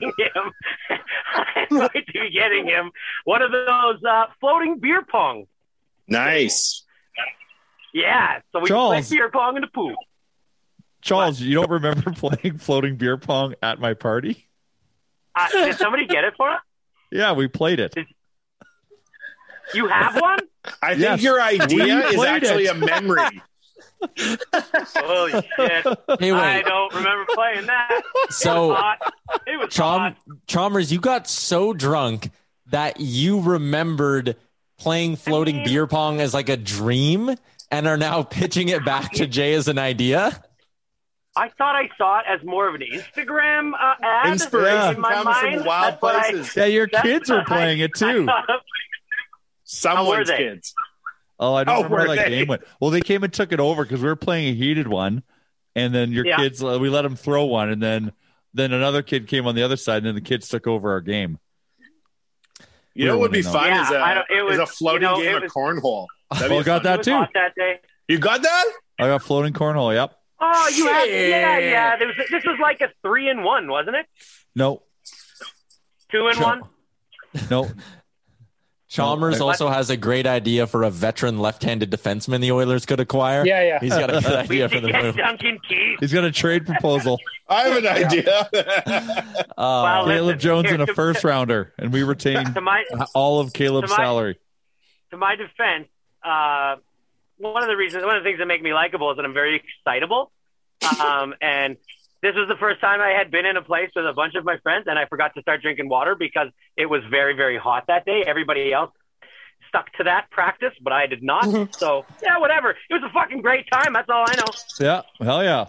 getting him one of those floating beer pong. Nice. Yeah. So we can play beer pong in the pool. Charles, you don't remember playing floating beer pong at my party? Did somebody get it for us? Yeah, we played it. You have one? I think your idea is actually a memory. Holy shit. Hey, wait. I don't remember playing that. So, it was hot. Chalmers, you got so drunk that you remembered playing floating beer pong as like a dream and are now pitching it back to Jay as an idea? I thought I saw it as more of an Instagram ad. Inspiration in my comes mind. from wild places. Your kids were playing it too. Someone's kids. Oh, I don't remember how that game went. Well, they came and took it over because we were playing a heated one, and then your kids, we let them throw one, and then another kid came on the other side, and then the kids took over our game. You know what would be fun is a floating game of cornhole. I got that too. That day. You got that? I got floating cornhole. Yep. Oh, you have? Yeah. This was like a 3-in-1, wasn't it? No. 2-in-1. No. Chalmers also has a great idea for a veteran left-handed defenseman the Oilers could acquire. Yeah. He's got a good idea for the move. Duncan Keith. He's got a trade proposal. I have an idea. Caleb Jones in a first rounder, and we retain all of Caleb's salary. To my defense, one of the things that make me likable is that I'm very excitable. And this was the first time I had been in a place with a bunch of my friends, and I forgot to start drinking water because it was very, very hot that day. Everybody else stuck to that practice, but I did not. Mm-hmm. So, yeah, whatever. It was a fucking great time. That's all I know. Yeah, hell yeah.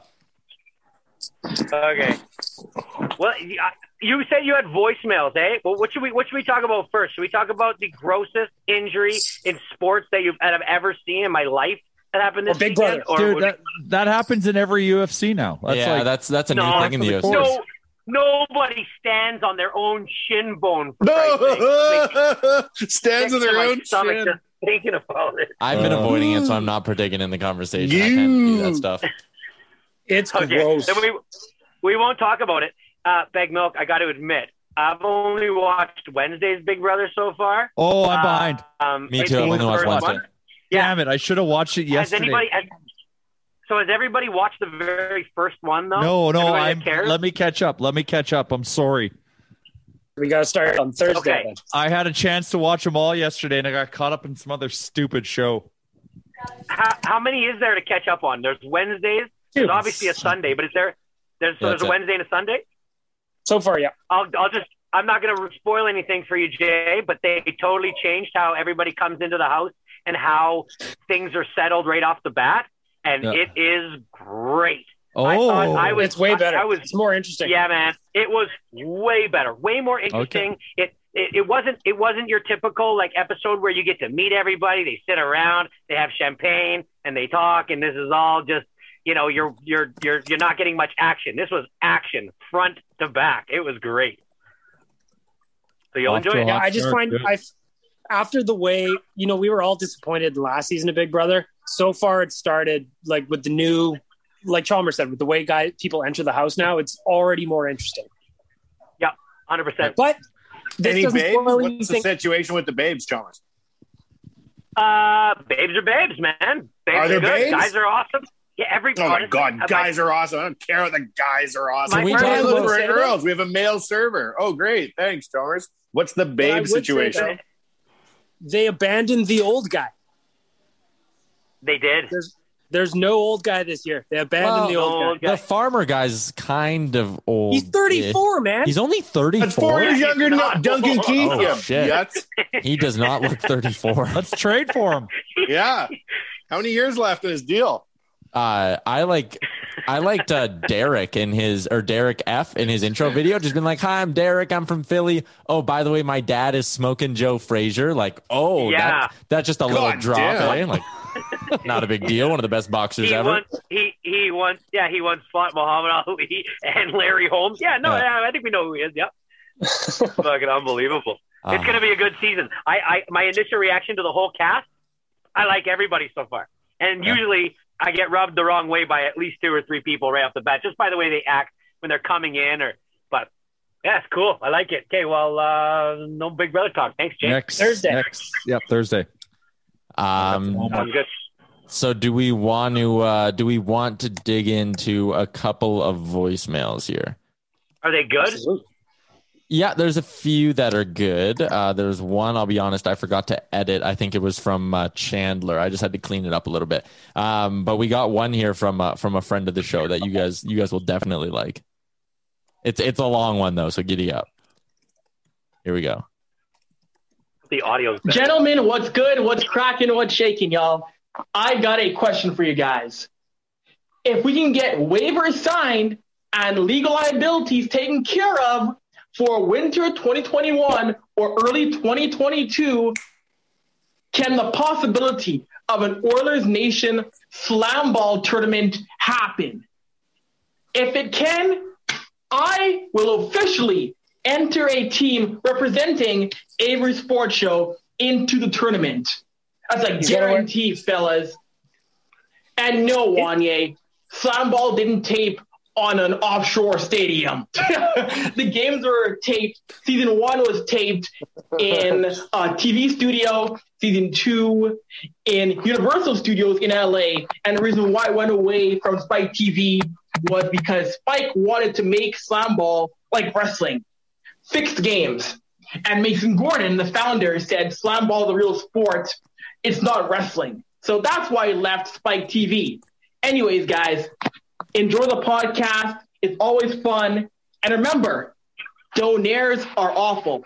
Okay. Well, you said you had voicemails, eh? Well, what should we talk about first? Should we talk about the grossest injury in sports that I've ever seen in my life that happened this Big weekend? Brother. Dude, that happens in every UFC now. That's a new thing in the UFC. No, nobody stands on their own shin bone. Stands on their own shin. Just thinking about it. I've been avoiding it, so I'm not partaking in the conversation. I can't do that stuff. It's gross. Then we won't talk about it. Beg Milk, I got to admit, I've only watched Wednesday's Big Brother so far. Oh, I'm behind. Me too. I've only watched Wednesday. Damn it. I should have watched it yesterday. Has everybody watched the very first one, though? No. Let me catch up. I'm sorry. We got to start on Thursday. Okay. Then. I had a chance to watch them all yesterday, and I got caught up in some other stupid show. How many is there to catch up on? There's Wednesdays. There's obviously a Sunday, but there's a Wednesday and a Sunday? So far, yeah. I'm not going to spoil anything for you, Jay, but they totally changed how everybody comes into the house and how things are settled right off the bat. And it is great. Oh, it's way better. It's more interesting. Yeah, man. It was way better, way more interesting. Okay. It wasn't your typical like episode where you get to meet everybody. They sit around, they have champagne, and they talk, and this is all just, you're not getting much action. This was action front to back. It was great. So you'll enjoy it. Yeah, I just find after the way, we were all disappointed last season of Big Brother. So far, it started like with the new, like Chalmers said, with the way people enter the house now, it's already more interesting. Yeah, 100%. But any babes? What's the situation with the babes, Chalmers? Babes are babes, man. Babes are there good. Babes? Guys are awesome. Yeah, everybody. Oh my God, guys are awesome. I don't care what the guys are awesome. We talk about girls. We have a male server. Oh, great. Thanks, Chalmers. What's the babe situation? They abandoned the old guy. They did. There's no old guy this year. They abandoned the old guy. The farmer guy's kind of old. He's 34, man. He's only 34. That's 4 years younger than Duncan Keith. Oh, shit. Yuts. He does not look 34. Let's trade for him. Yeah. How many years left in his deal? I liked Derek Derek F in his intro video, just been like, "Hi, I'm Derek. I'm from Philly. Oh, by the way, my dad is Smoking Joe Frazier." Like, that's just a little drop, eh? Like, not a big deal. One of the best boxers ever. He once fought Muhammad Ali and Larry Holmes. I think we know who he is. Yep. Fucking unbelievable. It's gonna be a good season. My initial reaction to the whole cast, I like everybody so far, and usually I get rubbed the wrong way by at least 2 or 3 people right off the bat, just by the way they act when they're coming in. But yeah, it's cool. I like it. Okay, well, no Big Brother talk. Thanks, James. Thursday. Thursday. Sounds good. So do we want to dig into a couple of voicemails here? Are they good? Absolutely. Yeah, there's a few that are good. There's one, I'll be honest, I forgot to edit. I think it was from Chandler. I just had to clean it up a little bit. But we got one here from a friend of the show that you guys will definitely like. It's a long one though, so giddy up. Here we go. The audio's better. Gentlemen, what's good? What's cracking? What's shaking, y'all? I got a question for you guys. If we can get waivers signed and legal liabilities taken care of for winter 2021 or early 2022, can the possibility of an Oilers Nation slam ball tournament happen? If it can, I will officially enter a team representing Avery Sports Show into the tournament. That's a guarantee, fellas. And no, Wanye, slam ball didn't tape on an offshore stadium. The games were taped. Season 1 was taped in a TV studio. Season 2 in Universal Studios in LA. And the reason why it went away from Spike TV was because Spike wanted to make slam ball like wrestling. Fixed games. And Mason Gordon, the founder, said slam ball is a real sport. It's not wrestling. So that's why he left Spike TV. Anyways, guys, enjoy the podcast. It's always fun. And remember, donaires are awful.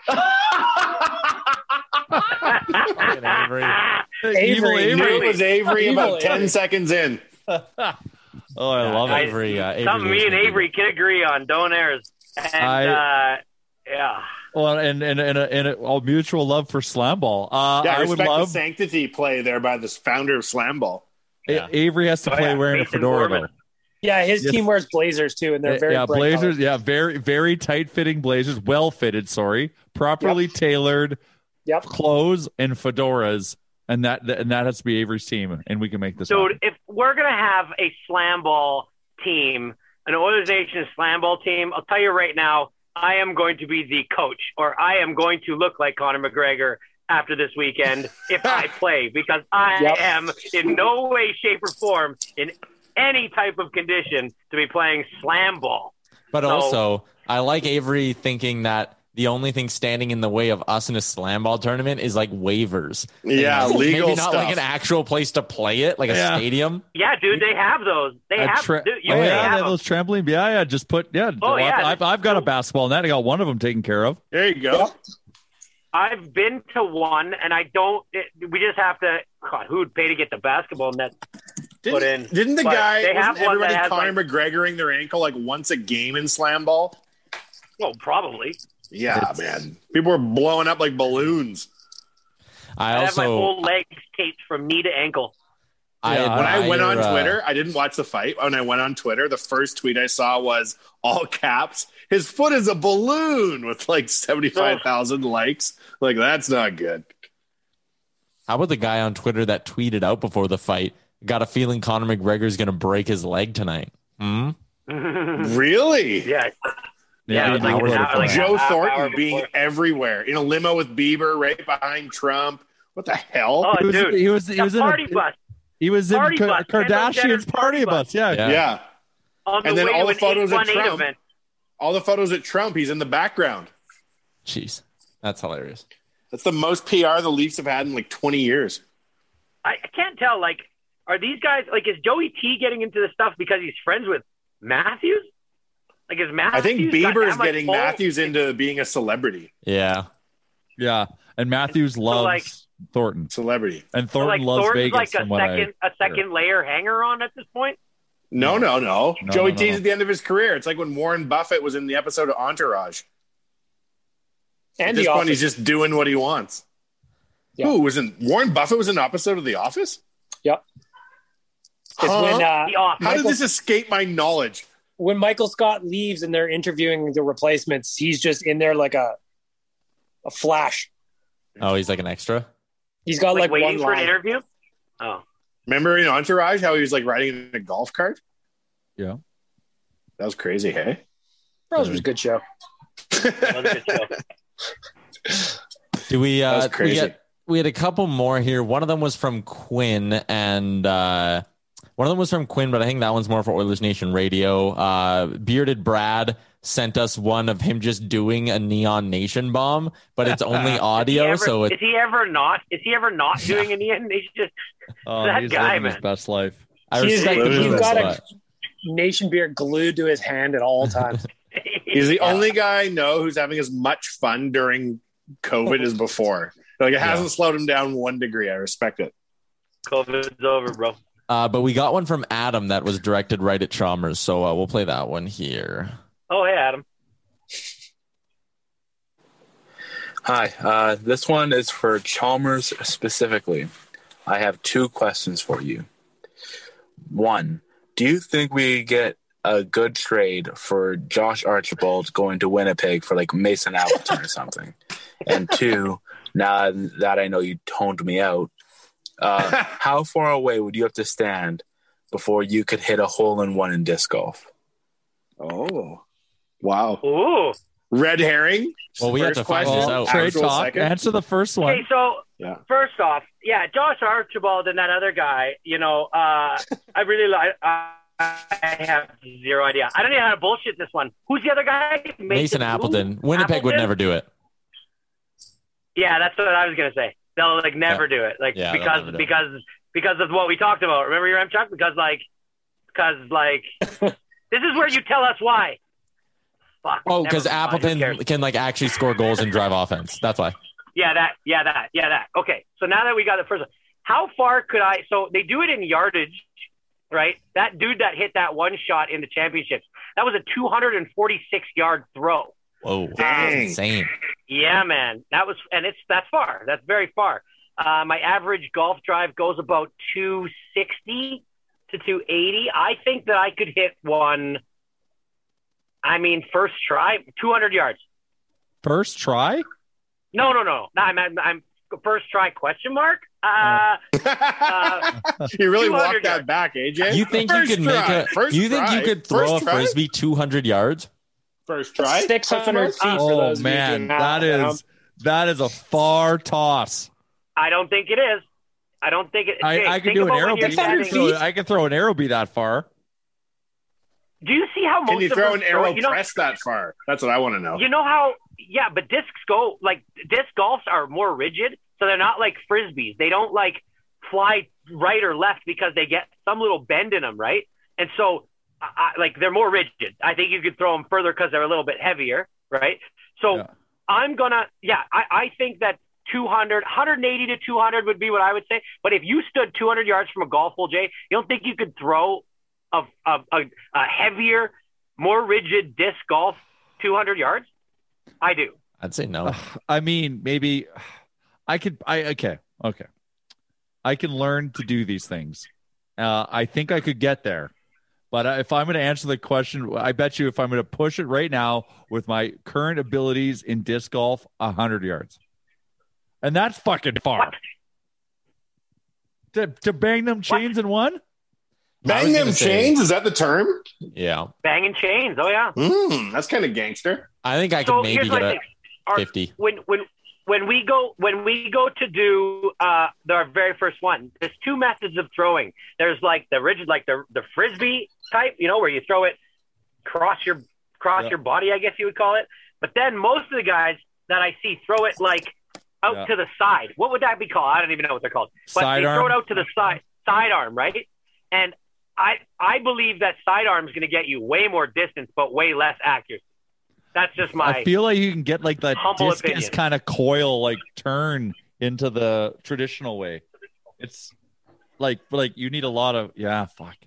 Avery. Knew it was Avery about 10 seconds in. Oh, I love it. Avery. Something me and Avery can agree on, donaires. And, yeah. Well, and a mutual love for slam ball. I would respect love the sanctity play there by this founder of slam ball. Yeah. Avery has to play wearing a fedora though. Yeah, his team wears blazers too, and they're very bright blazers. colors. Yeah, very very tight fitting blazers, well fitted. Sorry, properly tailored clothes and fedoras, and that has to be Avery's team, and we can make this. Dude, if we're gonna have a slam ball team, an Oilers Nation slam ball team, I'll tell you right now, I am going to be the coach, or I am going to look like Conor McGregor after this weekend if I play, because I am in no way, shape, or form in any type of condition to be playing slam ball. But also, I like Avery thinking that the only thing standing in the way of us in a slam ball tournament is like waivers. Yeah, and legal maybe not stuff. like an actual place to play it, like a stadium. Yeah, dude, they have those. They have they have those trampoline. Yeah, just put I've got a basketball net. I got one of them taken care of. There you go. I've been to one, and I don't. We just have to. God, who would pay to get the basketball net put in? Didn't the guy? They have Wasn't one that everybody has Conor McGregoring their ankle like once a game in slam ball? Well, probably. Yeah, man. People were blowing up like balloons. I have my whole legs taped from knee to ankle. When I went on Twitter, I didn't watch the fight. When I went on Twitter, the first tweet I saw was all caps. His foot is a balloon with like 75,000 likes. Like, that's not good. How about the guy on Twitter that tweeted out before the fight, got a feeling Conor McGregor's going to break his leg tonight? Really? Yeah. Yeah, like Joe Thornton being everywhere in a limo with Bieber right behind Trump. What the hell? Oh, dude, he was in party bus. He was in Party bus. Kardashian's party bus. Yeah. And then all the photos of Trump. All the photos of Trump. He's in the background. Jeez, that's hilarious. That's the most PR the Leafs have had in like 20 years. I can't tell. Like, are these guys like? Is Joey T getting into this stuff because he's friends with Matthews? Like, is Matthews? I think Bieber is getting pull? Matthews into being a celebrity. Yeah. Yeah. And Matthews loves Thornton. Celebrity. And Thornton loves Thornton's Vegas. like a second layer hanger on at this point. No. Joey T's no. at the end of his career. It's like when Warren Buffett was in the episode of Entourage. And at this The point, Office. he's just doing what he wants. Yeah. Who was in Warren Buffett was in an episode of The Office? Yep. It's when The Office. How did this escape my knowledge? when Michael Scott leaves and they're interviewing the replacements, he's just in there like a flash. Oh, he's like an extra? He's got like waiting one for an line. interview? Oh. Remember in Entourage how he was like riding in a golf cart? Yeah. That was crazy, hey? That was a good show. That was a good show. Do we That was crazy. we had a couple more here. One of them was from Quinn, and one of them was from Quinn, but I think that one's more for Oilers Nation Radio. Bearded Brad sent us one of him just doing a Neon Nation bomb, but it's only audio, Is he ever not doing any? He's just that he's guy, living man. his best life. I respect the He's move, got but- a Nation beer glued to his hand at all times. He's the only guy I know who's having as much fun during COVID as before. Like it hasn't slowed him down 1 degree. I respect it. COVID's over, bro. But we got one from Adam that was directed right at Chalmers, so we'll play that one here. Oh, hey, Adam. Hi, this one is for Chalmers specifically. I have 2 questions for you. 1, do you think we get a good trade for Josh Archibald going to Winnipeg for like Mason Appleton or something? And 2, now that I know you toned me out, how far away would you have to stand before you could hit a hole-in-one in disc golf? Oh, wow. Ooh. Red herring. Well, we have to find this out. Trade Actual talk. second. Answer the first one. Okay, so first off, Josh Archibald and that other guy, I really like. I have zero idea. I don't even know how to bullshit this one. Who's the other guy? Mason Appleton. Winnipeg would never do it. Yeah, that's what I was gonna say. They'll never do it, Yeah, they'll never do it. because of what we talked about. Remember, your Chuck? Because this is where you tell us why. Fuck. Oh, because never mind. Who Appleton cares? can actually score goals and drive offense. That's why. Yeah, that. Okay, so now that we got the first one, how far could I? So they do it in yardage, right? That dude that hit that one shot in the championships, that was a 246-yard throw. Whoa, Dang. that's insane. Yeah, man, that's far. That's very far. My average golf drive goes about 260 to 280. I think that I could hit one. I mean, first try, 200 yards. First try? No. I'm first try question mark. You really 200 walked that yards. back, AJ. You think you could you could throw a frisbee 200 yards? First try? 600 feet for Oh those of you who man, do not that is a far toss. I don't think it is. I don't think it. I can think do an about when arrow you're beat. standing- I can throw an arrow beat that far. Do you see how most Can you of throw them an arrow you know, press that far? That's what I want to know. You know how? Yeah, but disc golfs are more rigid, so they're not like frisbees. They don't fly right or left because they get some little bend in them, right? And so, they're more rigid. I think you could throw them further because they're a little bit heavier, right? So I'm gonna, I think that 200, 180 to 200 would be what I would say. But if you stood 200 yards from a golf hole, Jay, you don't think you could throw a heavier, more rigid disc golf 200 yards? I do. I'd say no. I mean, maybe I could. Okay. I can learn to do these things. I think I could get there. But if I'm going to answer the question, I bet you if I'm going to push it right now with my current abilities in disc golf, 100 yards. And that's fucking far. To bang them chains in one? Bang them chains? Is that the term? Yeah. Banging chains. Oh, yeah. That's kind of gangster. I think I could maybe here's my get thing. a 50. When we go to do our very first one, there's 2 methods of throwing. There's the rigid, the frisbee type, where you throw it cross your body, I guess you would call it. But then most of the guys that I see throw it out to the side. What would that be called? I don't even know what they're called. But they throw it out to the side. sidearm, right? And I believe that sidearm is going to get you way more distance, but way less accuracy. That's just my. I feel like you can get like that discus opinion. kind of coil, like turn into the traditional way. It's like you need a lot of fuck.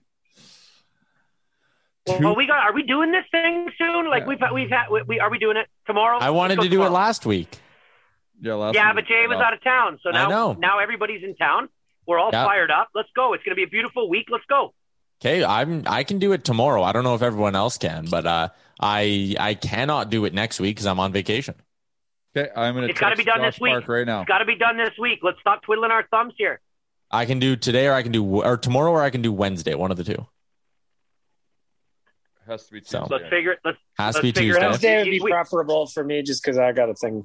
Well, are we doing this thing soon? Like are we doing it tomorrow? I wanted to do it last week. Yeah, but Jay was out of town, so now everybody's in town. We're all fired up. Let's go. It's going to be a beautiful week. Let's go. Okay, I can do it tomorrow. I don't know if everyone else can, but I cannot do it next week because I'm on vacation. Okay, I'm going to. It's got to be done this week right now. It's got to be done this week. Let's stop twiddling our thumbs here. I can do today, or tomorrow, or I can do Wednesday. One of the two. Has to be Tuesday. So let's figure it. Has to be Tuesday. Wednesday would be preferable for me, just because I got a thing.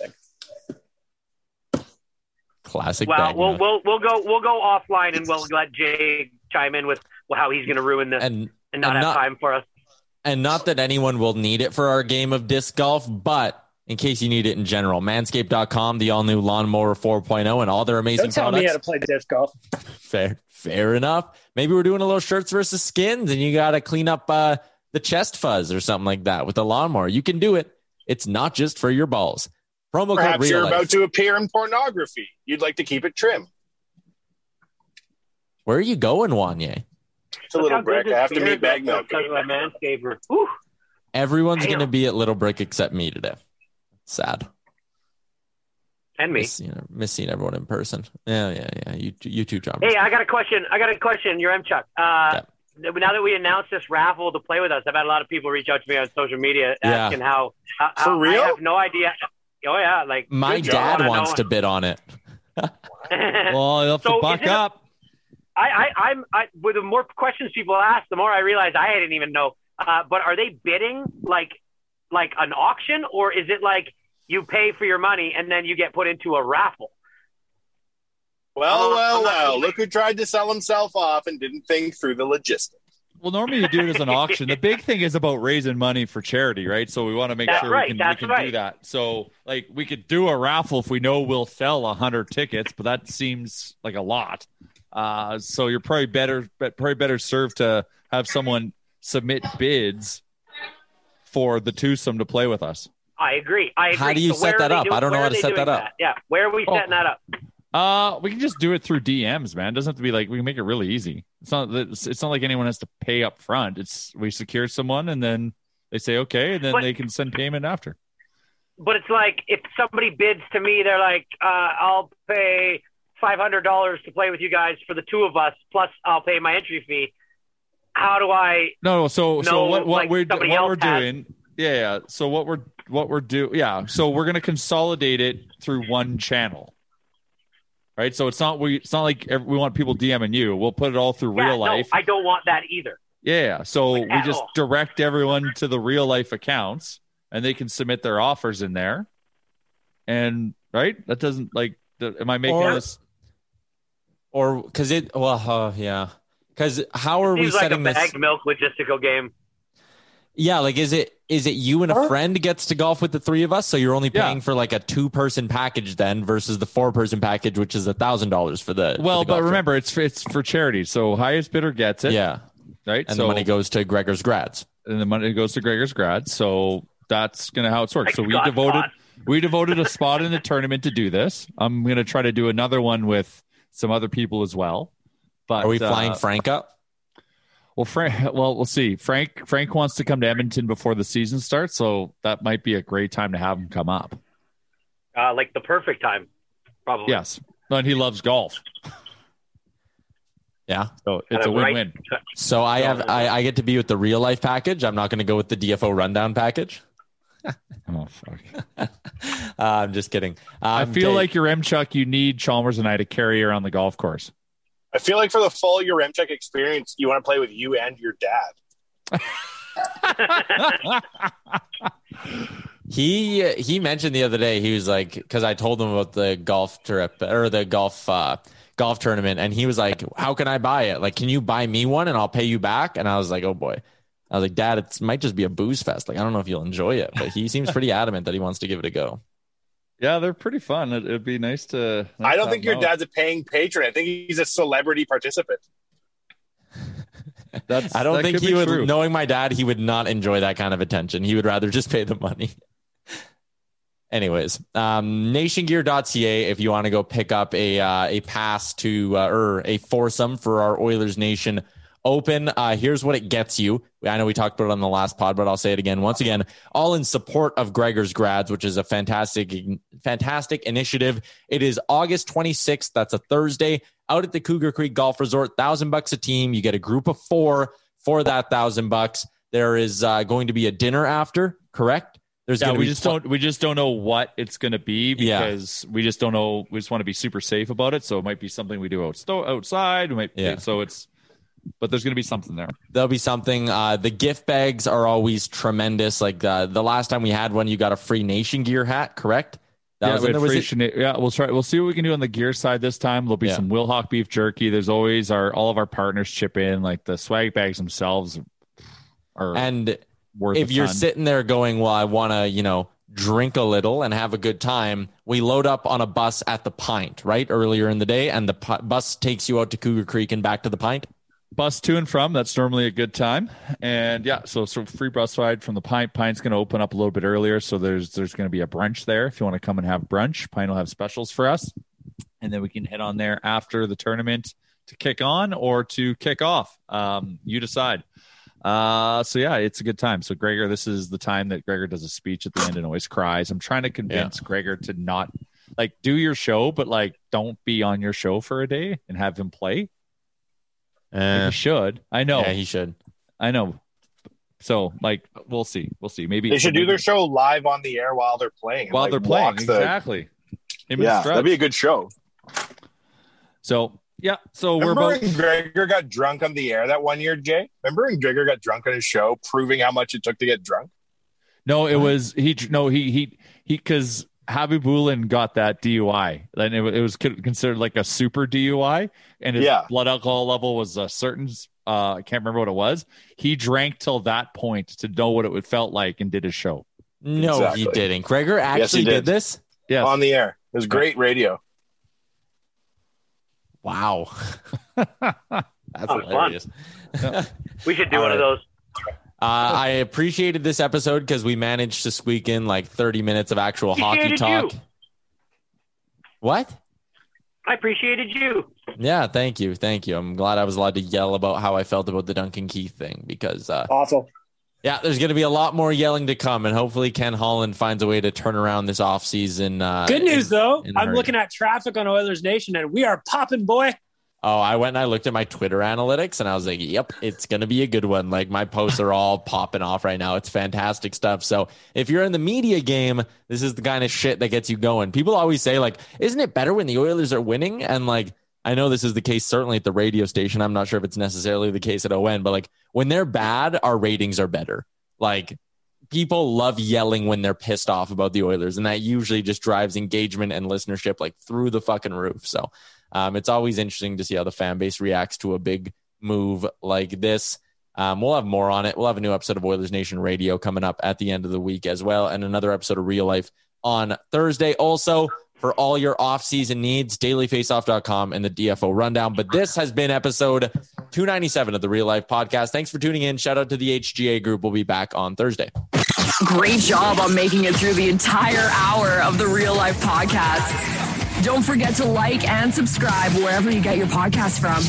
Classic. Well, we'll go offline and we'll let Jay chime in with how he's going to ruin this and not have time for us. And not that anyone will need it for our game of disc golf, but in case you need it in general, manscaped.com, the all new Lawnmower 4.0 and all their amazing products. Don't tell me how to play disc golf. Fair enough. Maybe we're doing a little shirts versus skins and you got to clean up the chest fuzz or something like that with the lawnmower. You can do it. It's not just for your balls. Promo Perhaps code you're REALLIFE. about to appear in pornography. You'd like to keep it trim. Where are you going, Wanye? It's a Little Brick. I have to meet Bag Milk. Everyone's going to be at Little Brick except me today. Sad. And me. Miss seeing everyone in person. Yeah. You too, John. Hey, I got a question. You're M-Chuck. Now that we announced this raffle to play with us, I've had a lot of people reach out to me on social media asking how For real? I have no idea. Oh yeah, like my dad wants to bid on it. Well, you'll have to buck up. I'm with the more questions people ask, the more I realize I didn't even know. But are they bidding like an auction, or is it like you pay for your money and then you get put into a raffle? Well. Look who tried to sell himself off and didn't think through the logistics. Well, normally you do it as an auction. The big thing is about raising money for charity, right? So we want to make sure we can do that. So, like, we could do a raffle if we know we'll sell 100 tickets, but that seems like a lot. So you're probably better served to have someone submit bids for the twosome to play with us. I agree. How do you set that up? I don't know how to set that up. Yeah, where are we setting that up? We can just do it through DMs, man. It doesn't have to be like, we can make it really easy. It's not like anyone has to pay up front. We secure someone and then they say, okay. And then they can send payment after. But it's like, if somebody bids to me, they're like, I'll pay $500 to play with you guys for the two of us, plus I'll pay my entry fee. How do I? No. So what we're doing. Yeah. So what we're doing. Yeah. So we're going to consolidate it through one channel. Right, so it's not like we want people DMing you. We'll put it all through real life. No, I don't want that either. Yeah, so we just direct everyone to the real life accounts, and they can submit their offers in there. And right, that doesn't like. Am I making this? Or because it? Well, yeah. Because how are we setting like a this? Bagged Milk logistical game. Yeah, like is it you and a friend gets to golf with the three of us? So you're only paying for like a 2-person package then versus the 4-person package, which is $1,000 for the. Well, but remember, it's for charity, so highest bidder gets it. Yeah, right. And the money goes to Gregor's Grads. And the money goes to Gregor's Grads. So that's gonna how it's worked. So we devoted a spot in the tournament to do this. I'm gonna try to do another one with some other people as well. But are we flying Frank up? Well, we'll see. Frank wants to come to Edmonton before the season starts, so that might be a great time to have him come up. Like the perfect time, probably. Yes, and he loves golf. Yeah, so it's a win-win. So I get to be with the real life package. I'm not going to go with the DFO rundown package. Oh fuck! I'm just kidding. I feel like you're M-Chuck. You need Chalmers and I to carry you around the golf course. I feel like for the full your M-Check experience, you want to play with you and your dad. He mentioned the other day, he was like, because I told him about the golf trip or the golf tournament, and he was like, how can I buy it? Like, can you buy me one and I'll pay you back? And I was like, oh boy. I was like, Dad, it might just be a booze fest. Like, I don't know if you'll enjoy it, but he seems pretty adamant that he wants to give it a go. Yeah, they're pretty fun. It'd be nice to. I don't think your dad's a paying patron. I think he's a celebrity participant. I don't think he would. True. Knowing my dad, he would not enjoy that kind of attention. He would rather just pay the money. Anyways, nationgear.ca if you want to go pick up a pass to or a foursome for our Oilers Nation Open. Here's what it gets you. I know we talked about it on the last pod, but I'll say it again. Once again, all in support of Gregor's Grads, which is a fantastic initiative. It is August 26th. That's a Thursday out at the Cougar Creek Golf Resort. $1,000 a team. You get a group of 4 for that $1,000. There is going to be a dinner after, correct? We just don't know what it's going to be because we just don't know. We just want to be super safe about it. So it might be something we do outside. But there's going to be something there. There'll be something. The gift bags are always tremendous. Like the last time we had one, you got a free Nation Gear hat, correct? We'll try. We'll see what we can do on the gear side this time. There'll be some Wilhauk beef jerky. There's always all of our partners chip in. Like the swag bags themselves are worth. If you're sitting there going, well, I want to, drink a little and have a good time, we load up on a bus at the Pint, right? Earlier in the day, and the bus takes you out to Cougar Creek and back to the Pint. Bus to and from, that's normally a good time. And so free bus ride from the Pint. Pint's going to open up a little bit earlier, so there's going to be a brunch there if you want to come and have brunch. Pint will have specials for us, and then we can head on there after the tournament to kick on or to kick off. You decide. It's a good time. So Gregor, this is the time that Gregor does a speech at the end and always cries. I'm trying to convince Gregor to not do your show, but don't be on your show for a day and have him play. He should. I know. Yeah, he should. I know. So, we'll see. Maybe they should do their show live on the air while they're playing. While they're playing, exactly. That'd be a good show. So, So remember when Gregor got drunk on the air that one year, Jay? Remember when Gregor got drunk on his show, proving how much it took to get drunk? No, it was because Habibulin got that DUI, and it was considered like a super DUI, and his blood alcohol level was a certain. I can't remember what it was. He drank till that point to know what it felt like, and did his show. No, he didn't. Gregor actually did this. Yeah, on the air. It was great radio. Wow, that's hilarious. We should do one of those. I appreciated this episode because we managed to squeak in 30 minutes of actual hockey talk. What? I appreciated you. Yeah, thank you. I'm glad I was allowed to yell about how I felt about the Duncan Keith thing because awful. Yeah, there's going to be a lot more yelling to come, and hopefully Ken Holland finds a way to turn around this offseason. Good news, though. I'm looking at traffic on Oilers Nation, and we are popping, boy. Oh, I went and I looked at my Twitter analytics, and I was like, yep, it's going to be a good one. My posts are all popping off right now. It's fantastic stuff. So if you're in the media game, this is the kind of shit that gets you going. People always say, isn't it better when the Oilers are winning? And, I know this is the case certainly at the radio station. I'm not sure if it's necessarily the case at ON, but, when they're bad, our ratings are better. People love yelling when they're pissed off about the Oilers, and that usually just drives engagement and listenership through the fucking roof. So it's always interesting to see how the fan base reacts to a big move like this. We'll have more on it. We'll have a new episode of Oilers Nation Radio coming up at the end of the week as well, and another episode of Real Life on Thursday. Also, for all your off-season needs, dailyfaceoff.com and the DFO Rundown. But this has been episode 297 of the Real Life Podcast. Thanks for tuning in. Shout out to the HGA group. We'll be back on Thursday. Great job on making it through the entire hour of the Real Life Podcast. Don't forget to like and subscribe wherever you get your podcasts from.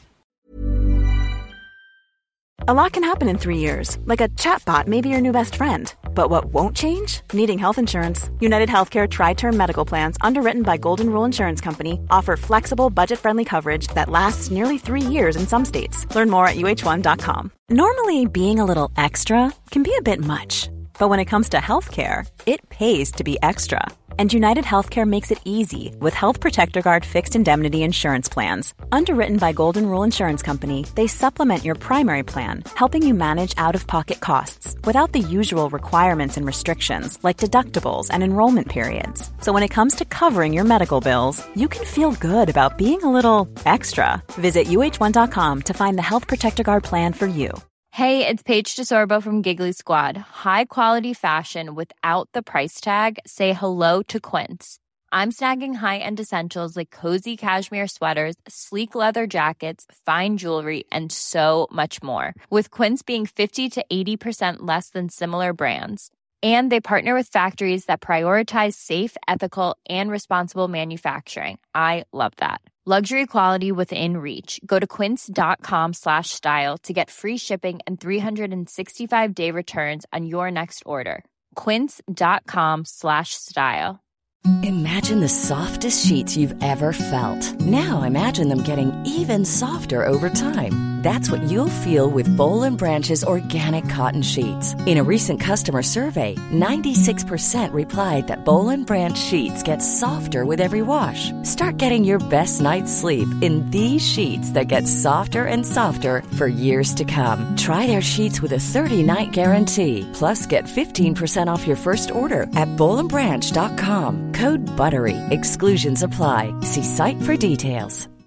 A lot can happen in 3 years, like a chatbot may be your new best friend. But what won't change? Needing health insurance. United Healthcare Tri-Term Medical Plans, underwritten by Golden Rule Insurance Company, offer flexible, budget-friendly coverage that lasts nearly 3 years in some states. Learn more at UH1.com. Normally, being a little extra can be a bit much. But when it comes to healthcare, it pays to be extra. And United Healthcare makes it easy with Health Protector Guard fixed indemnity insurance plans. Underwritten by Golden Rule Insurance Company, they supplement your primary plan, helping you manage out-of-pocket costs without the usual requirements and restrictions like deductibles and enrollment periods. So when it comes to covering your medical bills, you can feel good about being a little extra. Visit UH1.com to find the Health Protector Guard plan for you. Hey, it's Paige DeSorbo from Giggly Squad. High quality fashion without the price tag. Say hello to Quince. I'm snagging high-end essentials like cozy cashmere sweaters, sleek leather jackets, fine jewelry, and so much more. With Quince being 50 to 80% less than similar brands. And they partner with factories that prioritize safe, ethical, and responsible manufacturing. I love that. Luxury quality within reach. Go to quince.com/style to get free shipping and 365-day returns on your next order. Quince.com/style. Imagine the softest sheets you've ever felt. Now imagine them getting even softer over time. That's what you'll feel with Boll & Branch's organic cotton sheets. In a recent customer survey, 96% replied that Boll & Branch sheets get softer with every wash. Start getting your best night's sleep in these sheets that get softer and softer for years to come. Try their sheets with a 30-night guarantee. Plus, get 15% off your first order at bollandbranch.com. Code BUTTERY. Exclusions apply. See site for details.